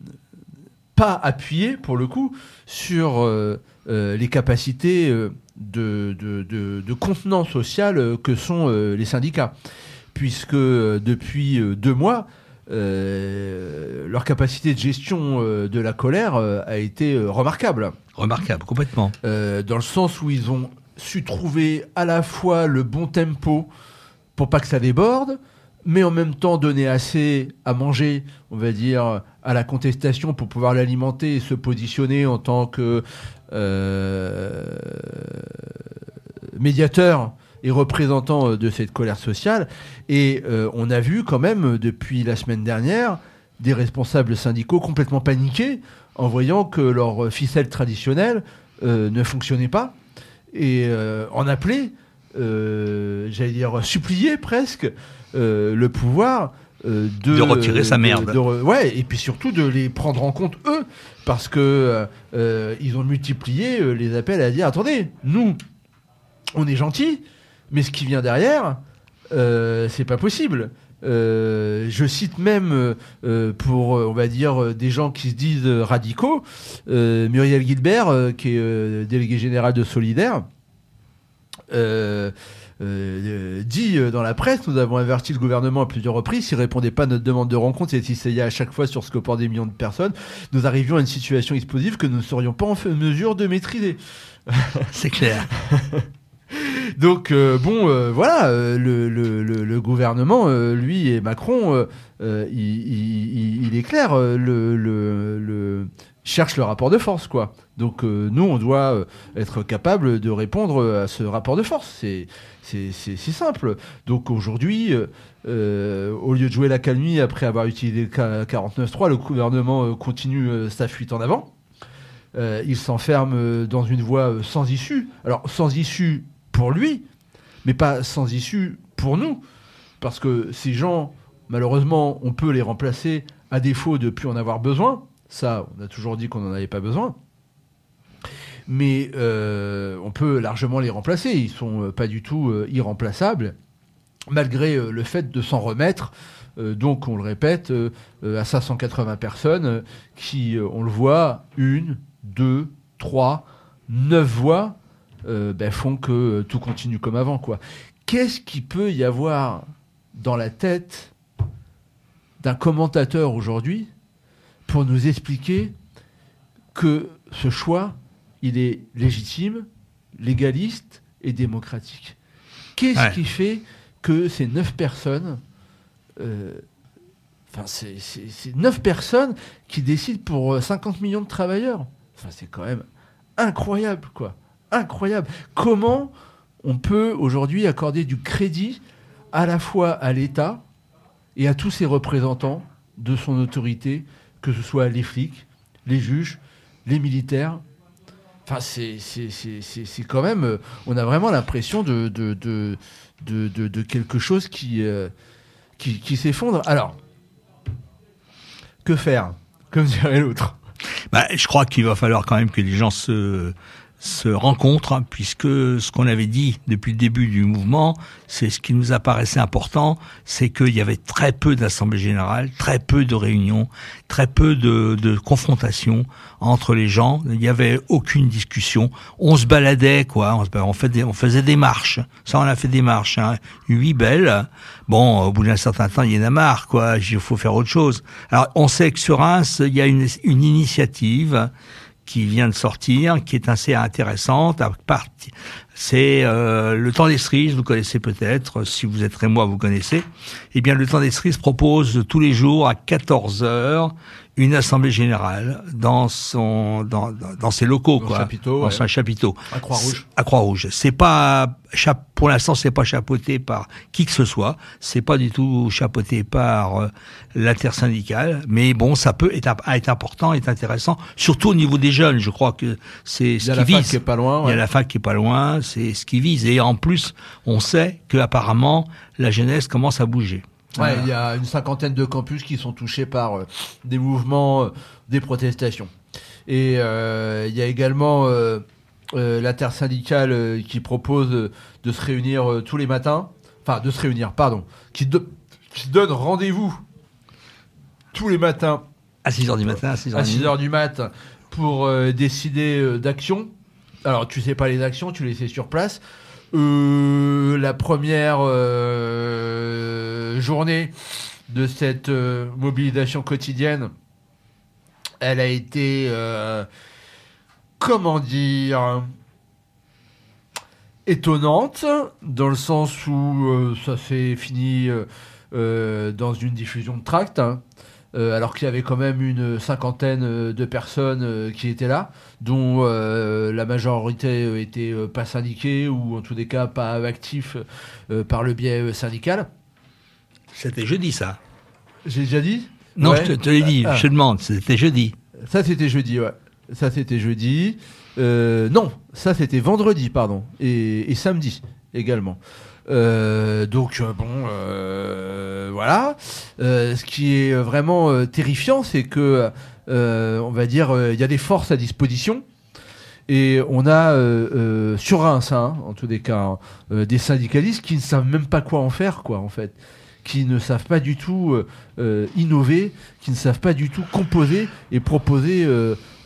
pas appuyé pour le coup sur euh, euh, les capacités euh, de, de, de, de contenant social euh, que sont euh, les syndicats, puisque euh, depuis euh, deux mois euh, leur capacité de gestion euh, de la colère euh, a été euh, remarquable. Remarquable, complètement. Euh, dans le sens où ils ont su trouver à la fois le bon tempo pour pas que ça déborde, mais en même temps donner assez à manger, on va dire, à la contestation pour pouvoir l'alimenter et se positionner en tant que euh, médiateur et représentant de cette colère sociale. Et euh, on a vu quand même, depuis la semaine dernière, des responsables syndicaux complètement paniqués en voyant que leur ficelle traditionnelle euh, ne fonctionnait pas et euh, en appeler, euh, j'allais dire supplier presque, Euh, le pouvoir euh, de, de retirer sa merde. De, de, ouais, et puis surtout de les prendre en compte eux, parce que euh, ils ont multiplié euh, les appels à dire attendez, nous, on est gentils, mais ce qui vient derrière, euh, c'est pas possible. Euh, je cite même euh, pour, on va dire, des gens qui se disent radicaux, euh, Muriel Guilbert, euh, qui est euh, déléguée générale de Solidaire. Euh, euh, dit dans la presse. Nous avons averti le gouvernement à plusieurs reprises. S'il ne répondait pas à notre demande de rencontre et s'essayait à chaque fois sur ce que portent des millions de personnes, nous arrivions à une situation explosive que nous ne serions pas en mesure de maîtriser. C'est clair. Donc euh, bon, euh, voilà, euh, le, le, le, le gouvernement, euh, lui et Macron, euh, euh, il, il, il est clair, euh, le, le, le cherche le rapport de force, quoi. Donc euh, nous, on doit euh, être capable de répondre à ce rapport de force. C'est c'est c'est, c'est simple. Donc aujourd'hui, euh, au lieu de jouer la calmie après avoir utilisé le quarante-neuf trois, le gouvernement euh, continue euh, sa fuite en avant. Euh, il s'enferme dans une voie euh, sans issue. Alors sans issue pour lui, mais pas sans issue pour nous. Parce que ces gens, malheureusement, on peut les remplacer à défaut de ne plus en avoir besoin. Ça, on a toujours dit qu'on n'en avait pas besoin. Mais euh, on peut largement les remplacer. Ils ne sont euh, pas du tout euh, irremplaçables, malgré euh, le fait de s'en remettre. Euh, donc, on le répète, euh, à cinq cent quatre-vingts personnes euh, qui, euh, on le voit, une, deux, trois, neuf voix, Euh, ben, font que euh, tout continue comme avant, quoi. Qu'est-ce qu'il peut y avoir dans la tête d'un commentateur aujourd'hui pour nous expliquer que ce choix, il est légitime, légaliste et démocratique? Qu'est-ce ouais. qui fait que ces neuf personnes, euh, enfin c'est, c'est, c'est neuf personnes qui décident pour cinquante millions de travailleurs? Enfin, c'est quand même incroyable, quoi. Incroyable. Comment on peut aujourd'hui accorder du crédit à la fois à l'État et à tous ses représentants de son autorité, que ce soit les flics, les juges, les militaires. Enfin, c'est, c'est, c'est, c'est, c'est quand même... On a vraiment l'impression de, de, de, de, de, de quelque chose qui, euh, qui, qui s'effondre. Alors, que faire? Comme dirait l'autre. Bah, je crois qu'il va falloir quand même que les gens se... se rencontrent, hein, puisque ce qu'on avait dit depuis le début du mouvement, c'est ce qui nous apparaissait important, c'est qu'il y avait très peu d'assemblées générales, très peu de réunions, très peu de, de confrontations entre les gens. Il n'y avait aucune discussion. On se baladait, quoi. On, se, on, fait des, on faisait des marches. Ça, on a fait des marches, hein. Huit belles. Bon, au bout d'un certain temps, il y en a marre, quoi. Il faut faire autre chose. Alors, on sait que sur Reims, il y a une, une initiative qui vient de sortir, qui est assez intéressante. C'est euh, le Temps des Cerises, vous connaissez peut-être, si vous êtes rémois, vous connaissez. Eh bien, le Temps des Cerises propose tous les jours à quatorze heures une assemblée générale dans son dans dans ses locaux, dans quoi, chapiteau, dans ouais. son chapiteau. À Croix-Rouge. À Croix-Rouge. C'est pas pour l'instant, c'est pas chapeauté par qui que ce soit. C'est pas du tout chapeauté par euh, l'intersyndicale. Mais bon, ça peut être, être important, être intéressant, surtout au niveau des jeunes. Je crois que c'est ce qui vise. Il y a la fac qui est pas loin. Ouais. Il y a la fac qui est pas loin. C'est ce qui vise. Et en plus, on sait que apparemment la jeunesse commence à bouger. Ouais, il y a une cinquantaine de campus qui sont touchés par euh, des mouvements, euh, des protestations. Et euh, il y a également euh, euh, l'intersyndicale euh, qui propose euh, de se réunir euh, tous les matins, enfin de se réunir, pardon, qui, de, qui donne rendez-vous tous les matins à six heures du matin, à six heures, à six heures du mat pour euh, décider euh, d'actions. Alors tu sais pas les actions, tu les sais sur place. Euh, la première euh, journée de cette euh, mobilisation quotidienne, elle a été, euh, comment dire, étonnante, dans le sens où euh, ça s'est fini euh, euh, dans une diffusion de tracts, hein. Euh, alors qu'il y avait quand même une cinquantaine de personnes euh, qui étaient là, dont euh, la majorité était euh, pas syndiquée ou en tous les cas pas actifs euh, par le biais euh, syndical. C'était jeudi, ça. J'ai déjà dit ? Non, ouais. je te, te l'ai dit, ah. je te demande, c'était jeudi. Ça c'était jeudi, ouais. Ça c'était jeudi. Euh, non, ça c'était vendredi, pardon, et, et samedi également. Euh, donc euh, bon, euh, voilà. Euh, ce qui est vraiment euh, terrifiant, c'est que, euh, on va dire, il euh, y a des forces à disposition. Et on a euh, euh, sur Reims, hein, en tous les cas, hein, euh, des syndicalistes qui ne savent même pas quoi en faire, quoi, en fait, qui ne savent pas du tout euh, euh, innover, qui ne savent pas du tout composer et proposer euh,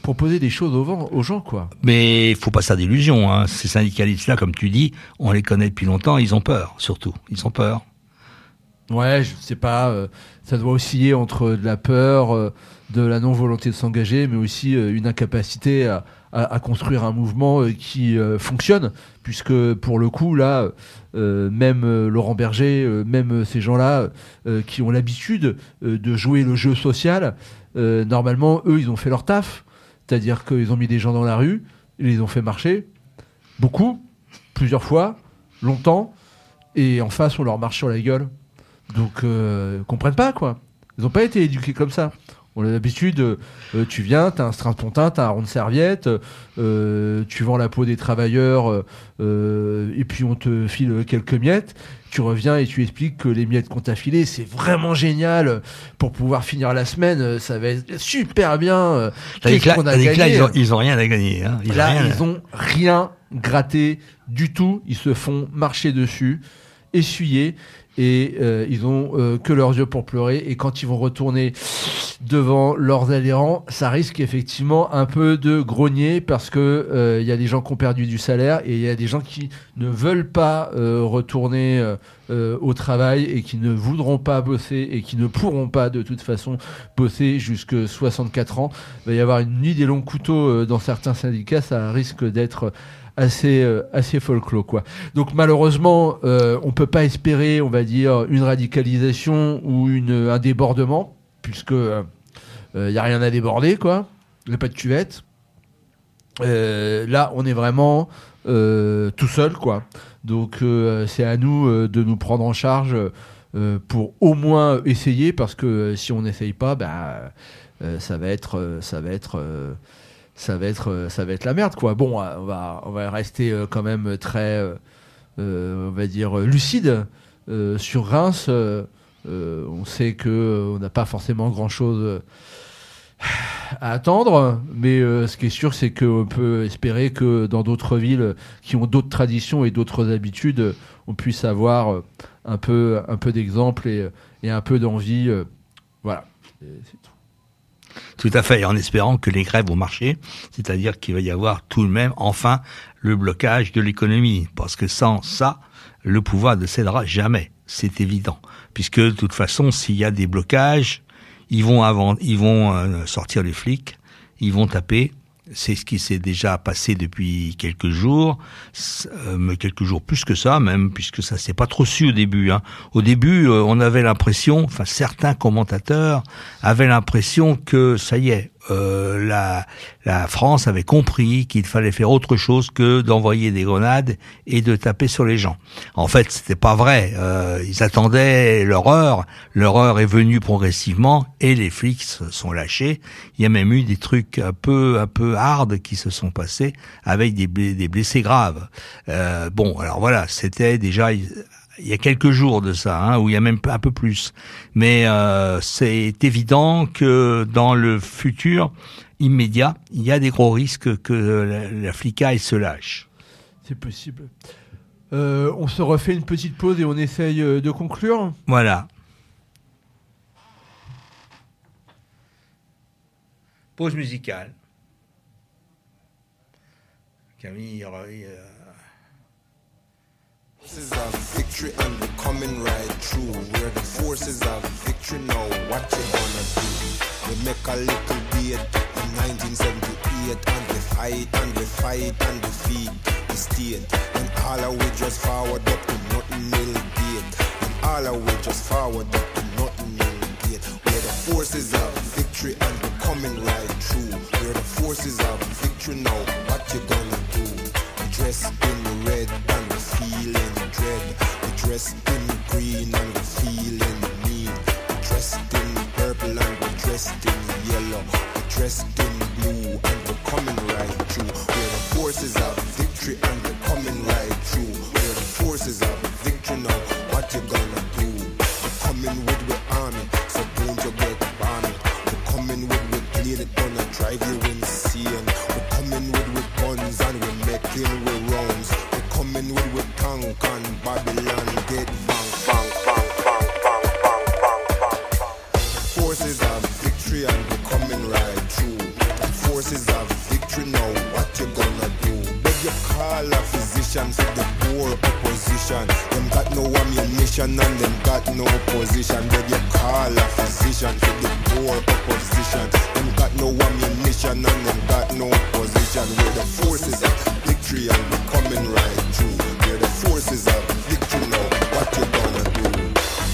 proposer des choses aux, vent, aux gens, quoi. Mais il faut pas ça d'illusion, hein. Ces syndicalistes-là, comme tu dis, on les connaît depuis longtemps, ils ont peur, surtout. Ils ont peur. Ouais, je sais pas, euh, ça doit osciller entre de la peur, euh, de la non-volonté de s'engager, mais aussi euh, une incapacité à, à, à construire un mouvement euh, qui euh, fonctionne, puisque pour le coup, là, euh, même euh, Laurent Berger, euh, même euh, ces gens-là euh, qui ont l'habitude euh, de jouer le jeu social, euh, normalement, eux, ils ont fait leur taf, c'est-à-dire qu'ils ont mis des gens dans la rue, ils les ont fait marcher, beaucoup, plusieurs fois, longtemps, et en face, on leur marche sur la gueule. Donc, euh, ils comprennent pas, quoi. Ils n'ont pas été éduqués comme ça. On a l'habitude, euh, tu viens, t'as un strapontin, t'as un rond de serviette, euh, tu vends la peau des travailleurs, euh, et puis on te file quelques miettes. Tu reviens et tu expliques que les miettes qu'on t'a filées, c'est vraiment génial pour pouvoir finir la semaine. Ça va être super bien. Qu'est-ce qu'on a gagné ? Là, ils ont, ils ont rien à gagner. Hein. Ils là, ont rien ils à... ont rien gratté du tout. Ils se font marcher dessus, essuyer. Et euh, ils ont euh, que leurs yeux pour pleurer, et quand ils vont retourner devant leurs adhérents, ça risque effectivement un peu de grogner, parce que il euh, y a des gens qui ont perdu du salaire, et il y a des gens qui ne veulent pas euh, retourner euh, euh, au travail, et qui ne voudront pas bosser, et qui ne pourront pas de toute façon bosser jusqu'à soixante-quatre ans. Il va y avoir une nuit des longs couteaux euh, dans certains syndicats, ça risque d'être assez euh, assez folklore, quoi. Donc malheureusement euh, on peut pas espérer, on va dire, une radicalisation ou une un débordement, puisque euh, euh, y a rien à déborder, quoi. Il n'y a pas de cuvette. Euh, là on est vraiment euh, tout seul, quoi. Donc euh, c'est à nous euh, de nous prendre en charge euh, pour au moins essayer, parce que euh, si on n'essaye pas, bah euh, ça va être euh, ça va être euh, ça va être ça va être la merde, quoi. Bon, on va on va rester quand même très euh, on va dire lucide euh, sur Reims. Euh, on sait que euh, on n'a pas forcément grand chose à attendre, mais euh, ce qui est sûr, c'est qu'on peut espérer que dans d'autres villes qui ont d'autres traditions et d'autres habitudes, on puisse avoir un peu un peu d'exemple et, et un peu d'envie. Euh, voilà, et c'est tout. Tout à fait, et en espérant que les grèves vont marcher, c'est-à-dire qu'il va y avoir tout de même, enfin, le blocage de l'économie, parce que sans ça, le pouvoir ne cédera jamais, c'est évident, puisque de toute façon, s'il y a des blocages, ils vont, avant, ils vont euh, sortir les flics, ils vont taper. C'est ce qui s'est déjà passé depuis quelques jours, euh, mais quelques jours plus que ça même, puisque ça s'est pas trop su au début. Hein. Au début, euh, on avait l'impression, enfin certains commentateurs avaient l'impression que ça y est, euh, la, la France avait compris qu'il fallait faire autre chose que d'envoyer des grenades et de taper sur les gens. En fait, c'était pas vrai. Euh, ils attendaient leur heure. Leur heure est venue progressivement et les flics se sont lâchés. Il y a même eu des trucs un peu, un peu hard qui se sont passés avec des, blessés, des blessés graves. Euh, bon, alors voilà, c'était déjà il y a quelques jours de ça, hein, où il y a même un peu plus. Mais euh, c'est évident que dans le futur immédiat, il y a des gros risques que la, la flicaille se lâche. C'est possible. Euh, on se refait une petite pause et on essaye de conclure. Voilà. Pause musicale. Camille, euh... Forces of victory and we're coming right through. We're the forces of victory now. What you gonna do? We make a little beat in nineteen seventy-eight, and we fight and we fight and defeat the state. And all of we just forward up to nothing will gate. And all of we just forward up to nothing will gate. We're the forces of victory and we're coming right through. We're the forces of victory now. What you gonna do? We dress in red and we're feeling dread. We dressed in green and we're feeling mean. We dressed in purple and we're dressed in yellow. We dressed in blue and we're coming right through. We're the forces of victory and we're coming right through. We're the forces of victory now. What you gonna do? We're coming with the army, so don't you get balmy. We're coming with the plane it gonna drive you insane. We're coming with with guns and we're making with rounds. We're coming with with tank and Babylon get bang bang bang bang bang bang bang bang bang. Forces of victory and we're coming right through. Forces of call a physician for the poor opposition. Them got no ammunition and them got no position. Then you call a physician for the poor opposition. Them got no ammunition and them got no position. We're the forces of victory and we're coming right through. We're the forces of victory now. What you gonna do?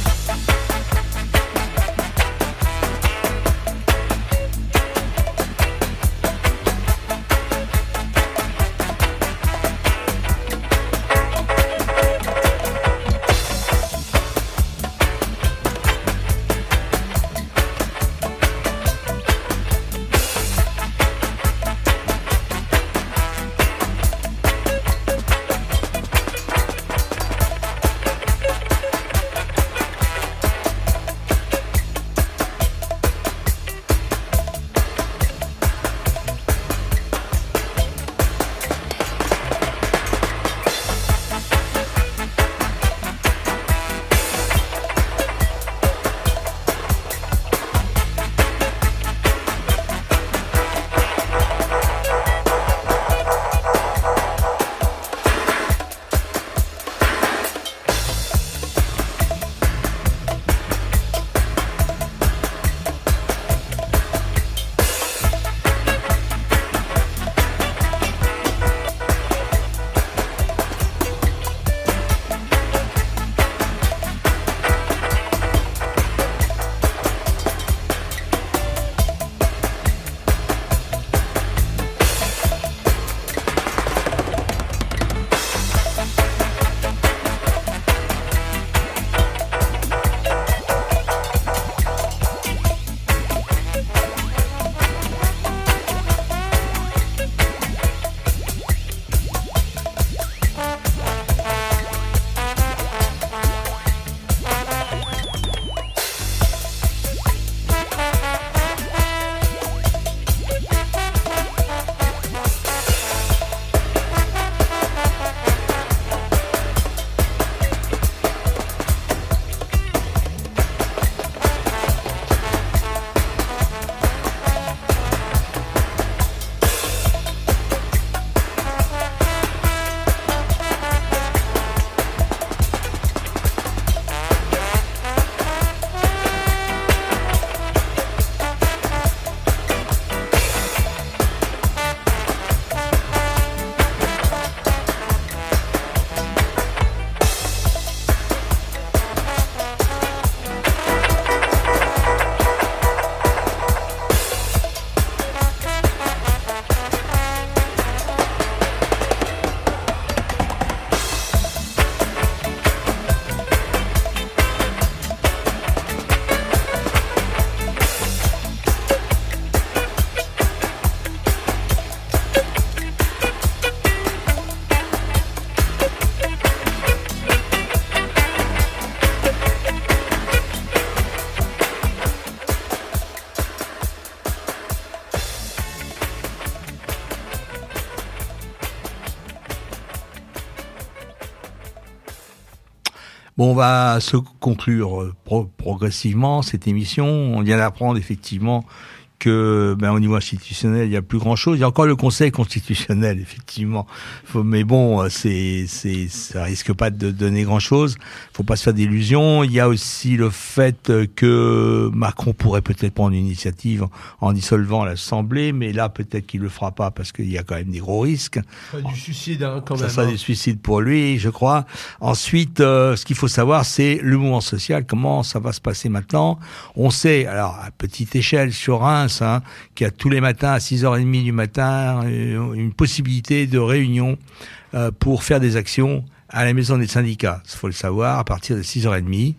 Bon, on va se conclure pro- progressivement cette émission. On vient d'apprendre effectivement que, ben, au niveau institutionnel, il y a plus grand chose. Il y a encore le Conseil constitutionnel, effectivement. Faut, mais bon, c'est, c'est, ça risque pas de donner grand chose. Faut pas se faire d'illusions. Il y a aussi le fait que Macron pourrait peut-être prendre une initiative en dissolvant l'Assemblée, mais là, peut-être qu'il le fera pas parce qu'il y a quand même des gros risques. Ça sera du suicide, hein, quand ça même. Ça sera hein. du suicide pour lui, je crois. Ensuite, euh, ce qu'il faut savoir, c'est le mouvement social. Comment ça va se passer maintenant? On sait, alors, à petite échelle, sur Reims, Hein, qui a tous les matins à six heures trente du matin une possibilité de réunion euh, pour faire des actions à la maison des syndicats. Il faut le savoir, à partir de six heures trente,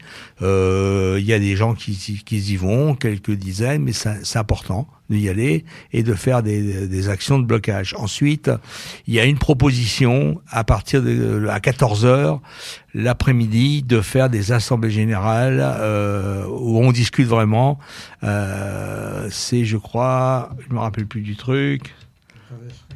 euh, il y a des gens qui, qui y vont, quelques dizaines, mais c'est, c'est important d'y aller et de faire des, des actions de blocage. Ensuite, il y a une proposition à partir de à quatorze heures l'après-midi de faire des assemblées générales euh, où on discute vraiment. Euh, c'est, je crois, je me rappelle plus du truc.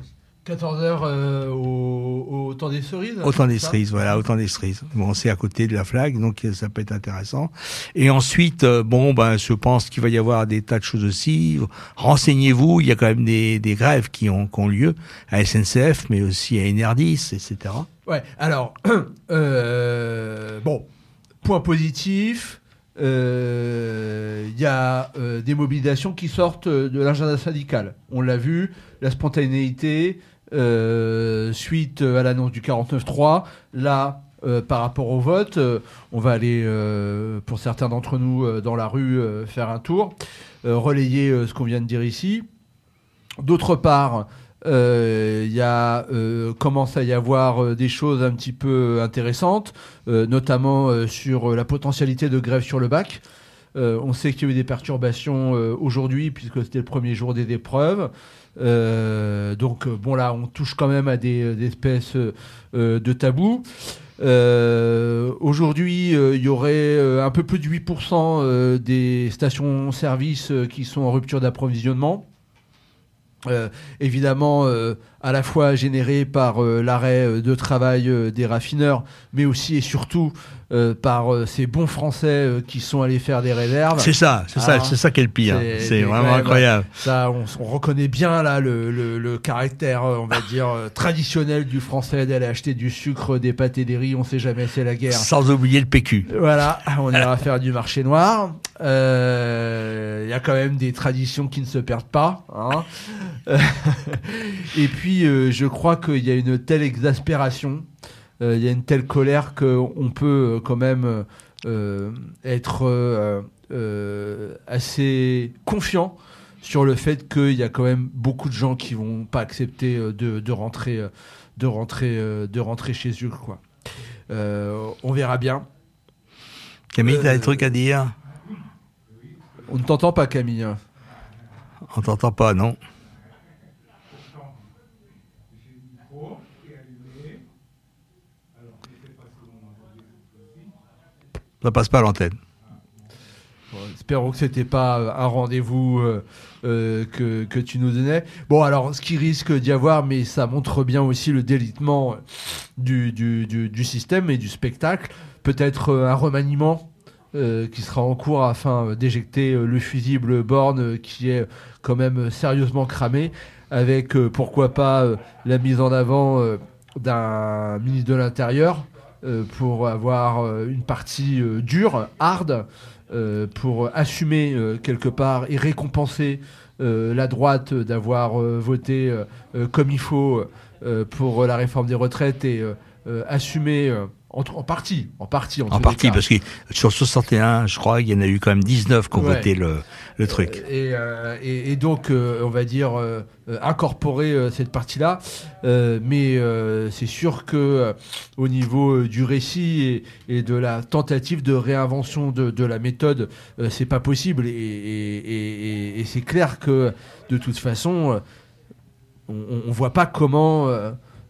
quatorze heures euh, au, au temps des cerises. Au temps des cerises, voilà, au temps des cerises. Bon, c'est à côté de la flag, donc ça peut être intéressant. Et ensuite, euh, bon, ben, je pense qu'il va y avoir des tas de choses aussi. Renseignez-vous, il y a quand même des, des grèves qui ont, qui ont lieu à S N C F, mais aussi à Enerdis, et cetera. Ouais, alors, euh, bon, point positif, il euh, y a euh, des mobilisations qui sortent de l'agenda syndical. On l'a vu, la spontanéité, euh, suite à l'annonce du quarante-neuf trois, là, euh, par rapport au vote, euh, on va aller, euh, pour certains d'entre nous, euh, dans la rue, euh, faire un tour, euh, relayer euh, ce qu'on vient de dire ici. D'autre part, il euh, y a euh, commence à y avoir euh, des choses un petit peu intéressantes, euh, notamment euh, sur euh, la potentialité de grève sur le bac. Euh, on sait qu'il y a eu des perturbations euh, aujourd'hui puisque c'était le premier jour des épreuves. Euh, donc euh, bon là, on touche quand même à des, des espèces euh, de tabous. Euh, aujourd'hui, il euh, y aurait euh, un peu plus de huit pour cent euh, des stations-service euh, qui sont en rupture d'approvisionnement. Euh, évidemment euh, à la fois généré par euh, l'arrêt de travail euh, des raffineurs, mais aussi et surtout euh, par euh, ces bons Français euh, qui sont allés faire des réserves. C'est ça, c'est ah, ça, c'est ça qui est le pire. C'est, c'est vraiment ouais, incroyable. Ça, on, on reconnaît bien là le, le, le caractère, on va dire, euh, traditionnel du Français d'aller acheter du sucre, des pâtes et des riz. On sait jamais, c'est la guerre. Sans oublier le P Q. Voilà, on ira faire du marché noir. Il euh, y a quand même des traditions qui ne se perdent pas. Hein. Et puis, euh, je crois qu'il y a une telle exaspération, il euh, y a une telle colère qu'on peut euh, quand même euh, être euh, euh, assez confiant sur le fait qu'il y a quand même beaucoup de gens qui vont pas accepter euh, de, de rentrer, euh, de rentrer, euh, de rentrer chez eux, quoi. Euh, on verra bien. Camille, euh, t'as des trucs à dire? On ne t'entend pas, Camille. On t'entend pas, non? Ça passe pas à l'antenne. Bon, espérons que c'était pas un rendez-vous euh, euh, que, que tu nous donnais. Bon, alors, ce qui risque d'y avoir, mais ça montre bien aussi le délitement du, du, du, du système et du spectacle, peut-être euh, un remaniement euh, qui sera en cours afin d'éjecter euh, le fusible Borne euh, qui est quand même sérieusement cramé, avec, euh, pourquoi pas, euh, la mise en avant euh, d'un ministre de l'Intérieur, Euh, pour avoir euh, une partie euh, dure, hard, euh, pour assumer euh, quelque part et récompenser euh, la droite d'avoir euh, voté euh, euh, comme il faut euh, pour la réforme des retraites et euh, euh, assumer euh, en, en partie, en partie, en, en partie, parce que sur soixante et un, je crois, il y en a eu quand même dix-neuf qui ont ouais. voté le, le truc. Et, euh, et, et donc, euh, on va dire, euh, euh, incorporer euh, cette partie-là. Euh, mais euh, c'est sûr que euh, au niveau euh, du récit et, et de la tentative de réinvention de, de la méthode, euh, c'est pas possible. Et, et, et, et c'est clair que, de toute façon, euh, on, on voit pas comment... Euh,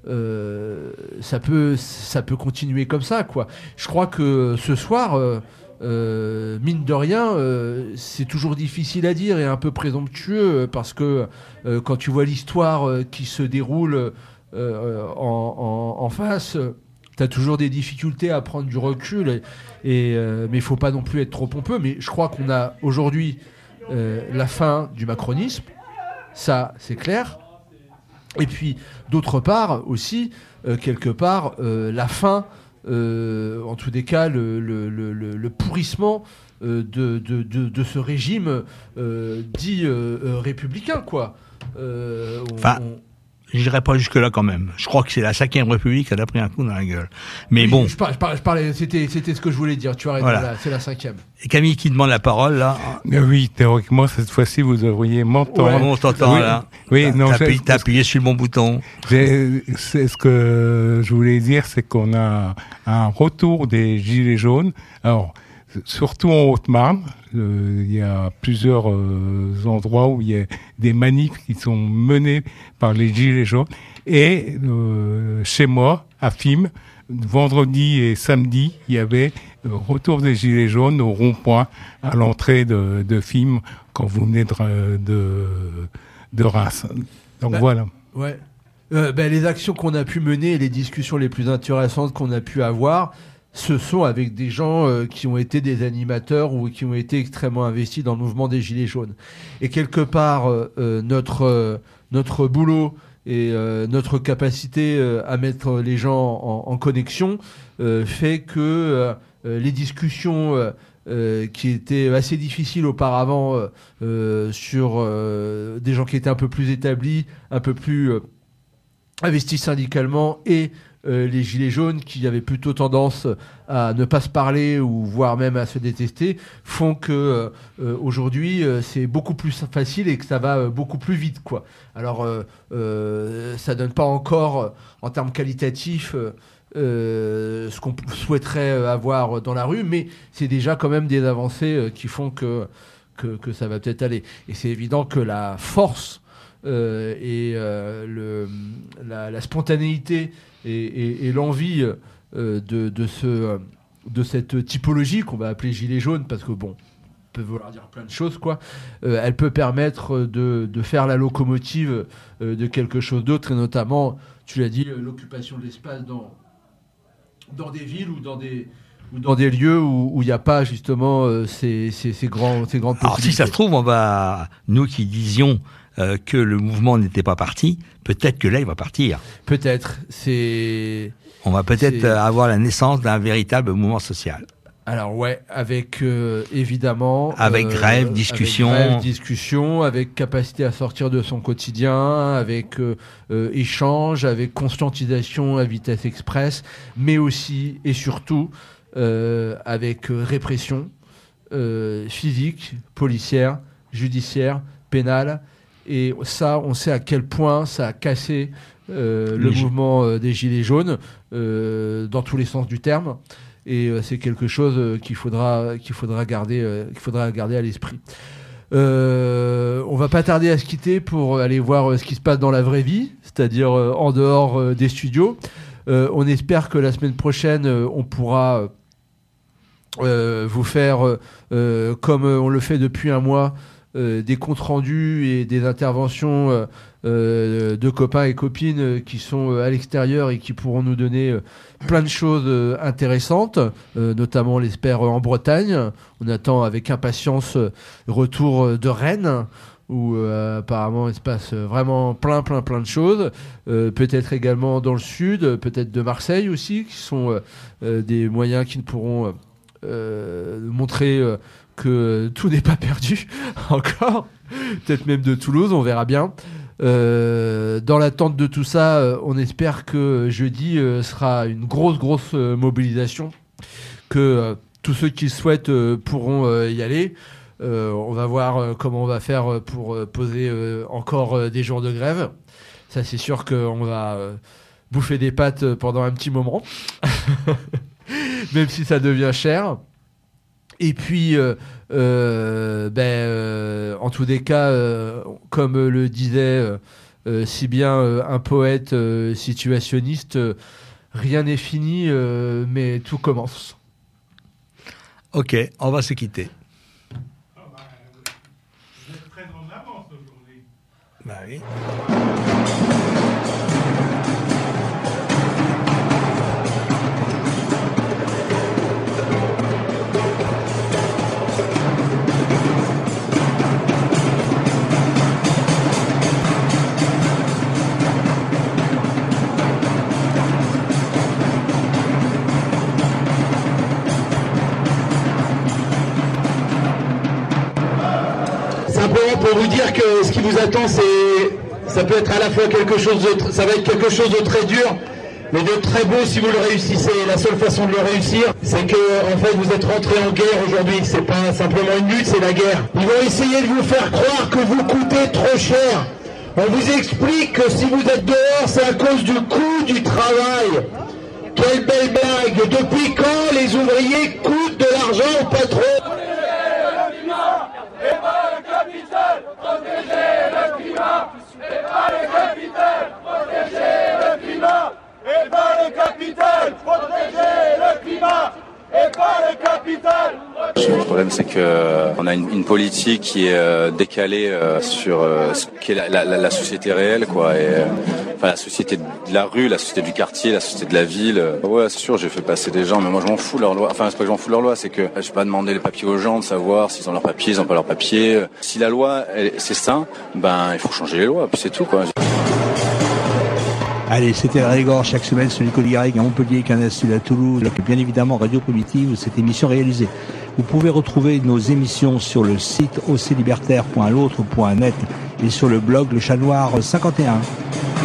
Euh, ça peut ça peut continuer comme ça, quoi. Je crois que ce soir euh, euh, mine de rien euh, c'est toujours difficile à dire et un peu présomptueux parce que euh, quand tu vois l'histoire euh, qui se déroule euh, en, en, en face, euh, t'as toujours des difficultés à prendre du recul et, et euh, mais il faut pas non plus être trop pompeux. Mais je crois qu'on a aujourd'hui euh, la fin du macronisme, ça c'est clair. Et puis, d'autre part aussi, euh, quelque part, euh, la fin, euh, en tous les cas, le, le, le, le pourrissement euh, de, de, de, de ce régime euh, dit euh, euh, républicain, quoi. Euh, on, enfin, on... j'irai pas jusque-là quand même. Je crois que c'est la cinquième République qui a pris un coup dans la gueule. Mais oui, bon. Je parlais, je parlais, je parlais c'était, c'était ce que je voulais dire. Tu arrêtes, voilà. Là, c'est la cinquième. Et Camille qui demande la parole, là. Oui, théoriquement, cette fois-ci, vous devriez m'entendre. Ouais, on t'entend, oui, là. Oui, t'as, non, t'as, appuyé, t'as appuyé sur le bon bouton. J'ai, c'est ce que je voulais dire, c'est qu'on a un retour des Gilets jaunes. Alors, surtout en Haute-Marne, euh, il y a plusieurs euh, endroits où il y a des manifs qui sont menés par les Gilets jaunes. Et euh, chez moi, à Fismes, vendredi et samedi, il y avait le retour des Gilets jaunes au rond-point à l'entrée de, de Fismes quand vous venez de, de, de Reims. Donc bah, voilà. Ouais. euh, ben, les actions qu'on a pu mener et les discussions les plus intéressantes qu'on a pu avoir, ce sont avec des gens euh, qui ont été des animateurs ou qui ont été extrêmement investis dans le mouvement des Gilets jaunes. Et quelque part, euh, notre, euh, notre boulot et euh, notre capacité euh, à mettre les gens en, en connexion euh, fait que euh, les discussions euh, euh, qui étaient assez difficiles auparavant euh, euh, sur euh, des gens qui étaient un peu plus établis, un peu plus euh, investis syndicalement et Euh, les Gilets jaunes qui avaient plutôt tendance à ne pas se parler ou voire même à se détester font que euh, aujourd'hui euh, c'est beaucoup plus facile et que ça va euh, beaucoup plus vite quoi. Alors euh, euh, ça donne pas encore euh, en termes qualitatifs euh, euh, ce qu'on souhaiterait avoir dans la rue, mais c'est déjà quand même des avancées euh, qui font que, que que ça va peut-être aller. Et c'est évident que la force euh, et euh, le la, la spontanéité Et, et, et l'envie euh, de, de, ce, euh, de cette typologie qu'on va appeler gilet jaune, parce que bon, peut vouloir dire plein de choses, quoi, euh, elle peut permettre de, de faire la locomotive euh, de quelque chose d'autre, et notamment, tu l'as dit, l'occupation de l'espace dans, dans des villes ou dans des, ou dans des lieux où il n'y a pas justement euh, ces, ces, ces, grands, ces grandes possibilités. Alors si ça se trouve, on va, nous qui disions Euh, que le mouvement n'était pas parti, peut-être que là il va partir. Peut-être, c'est... On va peut-être c'est... avoir la naissance d'un véritable mouvement social. Alors ouais, avec euh, évidemment... Avec euh, grève, discussion... Avec grève, discussion, avec capacité à sortir de son quotidien, avec euh, euh, échange, avec conscientisation à vitesse express, mais aussi et surtout euh, avec euh, répression euh, physique, policière, judiciaire, pénale. Et ça, on sait à quel point ça a cassé euh, le G- mouvement euh, des Gilets jaunes, euh, dans tous les sens du terme. Et euh, c'est quelque chose euh, qu'il faudra, qu'il faudra garder, euh, qu'il faudra garder à l'esprit. Euh, on va pas tarder à se quitter pour aller voir euh, ce qui se passe dans la vraie vie, c'est-à-dire euh, en dehors euh, des studios. Euh, on espère que la semaine prochaine, euh, on pourra euh, vous faire, euh, comme on le fait depuis un mois, Euh, des comptes rendus et des interventions euh, euh, de copains et copines euh, qui sont euh, à l'extérieur et qui pourront nous donner euh, plein de choses euh, intéressantes, euh, notamment on l'espère en Bretagne. On attend avec impatience euh, retour de Rennes où euh, apparemment il se passe vraiment plein plein plein de choses, euh, peut-être également dans le sud, peut-être de Marseille aussi, qui sont euh, euh, des moyens qui ne pourront euh, euh, montrer euh, que tout n'est pas perdu encore, peut-être même de Toulouse, on verra bien. Euh, dans l'attente de tout ça, euh, on espère que jeudi euh, sera une grosse grosse euh, mobilisation, que euh, tous ceux qui le souhaitent euh, pourront euh, y aller. Euh, on va voir euh, comment on va faire pour euh, poser euh, encore euh, des jours de grève. Ça c'est sûr qu'on va euh, bouffer des pâtes pendant un petit moment, même si ça devient cher. Et puis, euh, euh, ben, euh, en tous les cas, euh, comme le disait euh, euh, si bien euh, un poète euh, situationniste, euh, rien n'est fini, euh, mais tout commence. Ok, on va se quitter. Oh bah, vous êtes très en avance aujourd'hui. Bah oui. Simplement pour vous dire que ce qui vous attend, c'est, ça peut être à la fois quelque chose de, ça va être quelque chose de très dur, mais de très beau si vous le réussissez. La seule façon de le réussir, c'est que, en fait, vous êtes rentré en guerre aujourd'hui. C'est pas simplement une lutte, c'est la guerre. Ils vont essayer de vous faire croire que vous coûtez trop cher. On vous explique que si vous êtes dehors, c'est à cause du coût du travail. Quelle belle blague. Depuis quand les ouvriers coûtent de l'argent au patron? Et pas le capital, protéger le climat. Et pas le capital, protéger le climat. Et pas le capital, protéger le climat. Et pas le capital. Le problème, c'est que euh, on a une, une politique qui est euh, décalée euh, sur euh, ce qu'est la, la, la société réelle, quoi. Et euh, enfin, la société de la rue, la société du quartier, la société de la ville. Ouais, c'est sûr, j'ai fait passer des gens, mais moi je m'en fous de leur loi. Enfin, c'est pas que je m'en fous de leur loi, c'est que je vais pas demander les papiers aux gens de savoir s'ils ont leurs papiers, ils ont pas leurs papiers. Si la loi, elle, c'est ça, ben il faut changer les lois, puis c'est tout, quoi. Allez, c'était la Régor chaque semaine sur Nicolas Garrigue à Montpellier, Canal Sud à Toulouse, et bien évidemment Radio Primitive où cette émission est réalisée. Vous pouvez retrouver nos émissions sur le site o c libertaire point l'autre point net et sur le blog Le Chat Noir cinquante et un.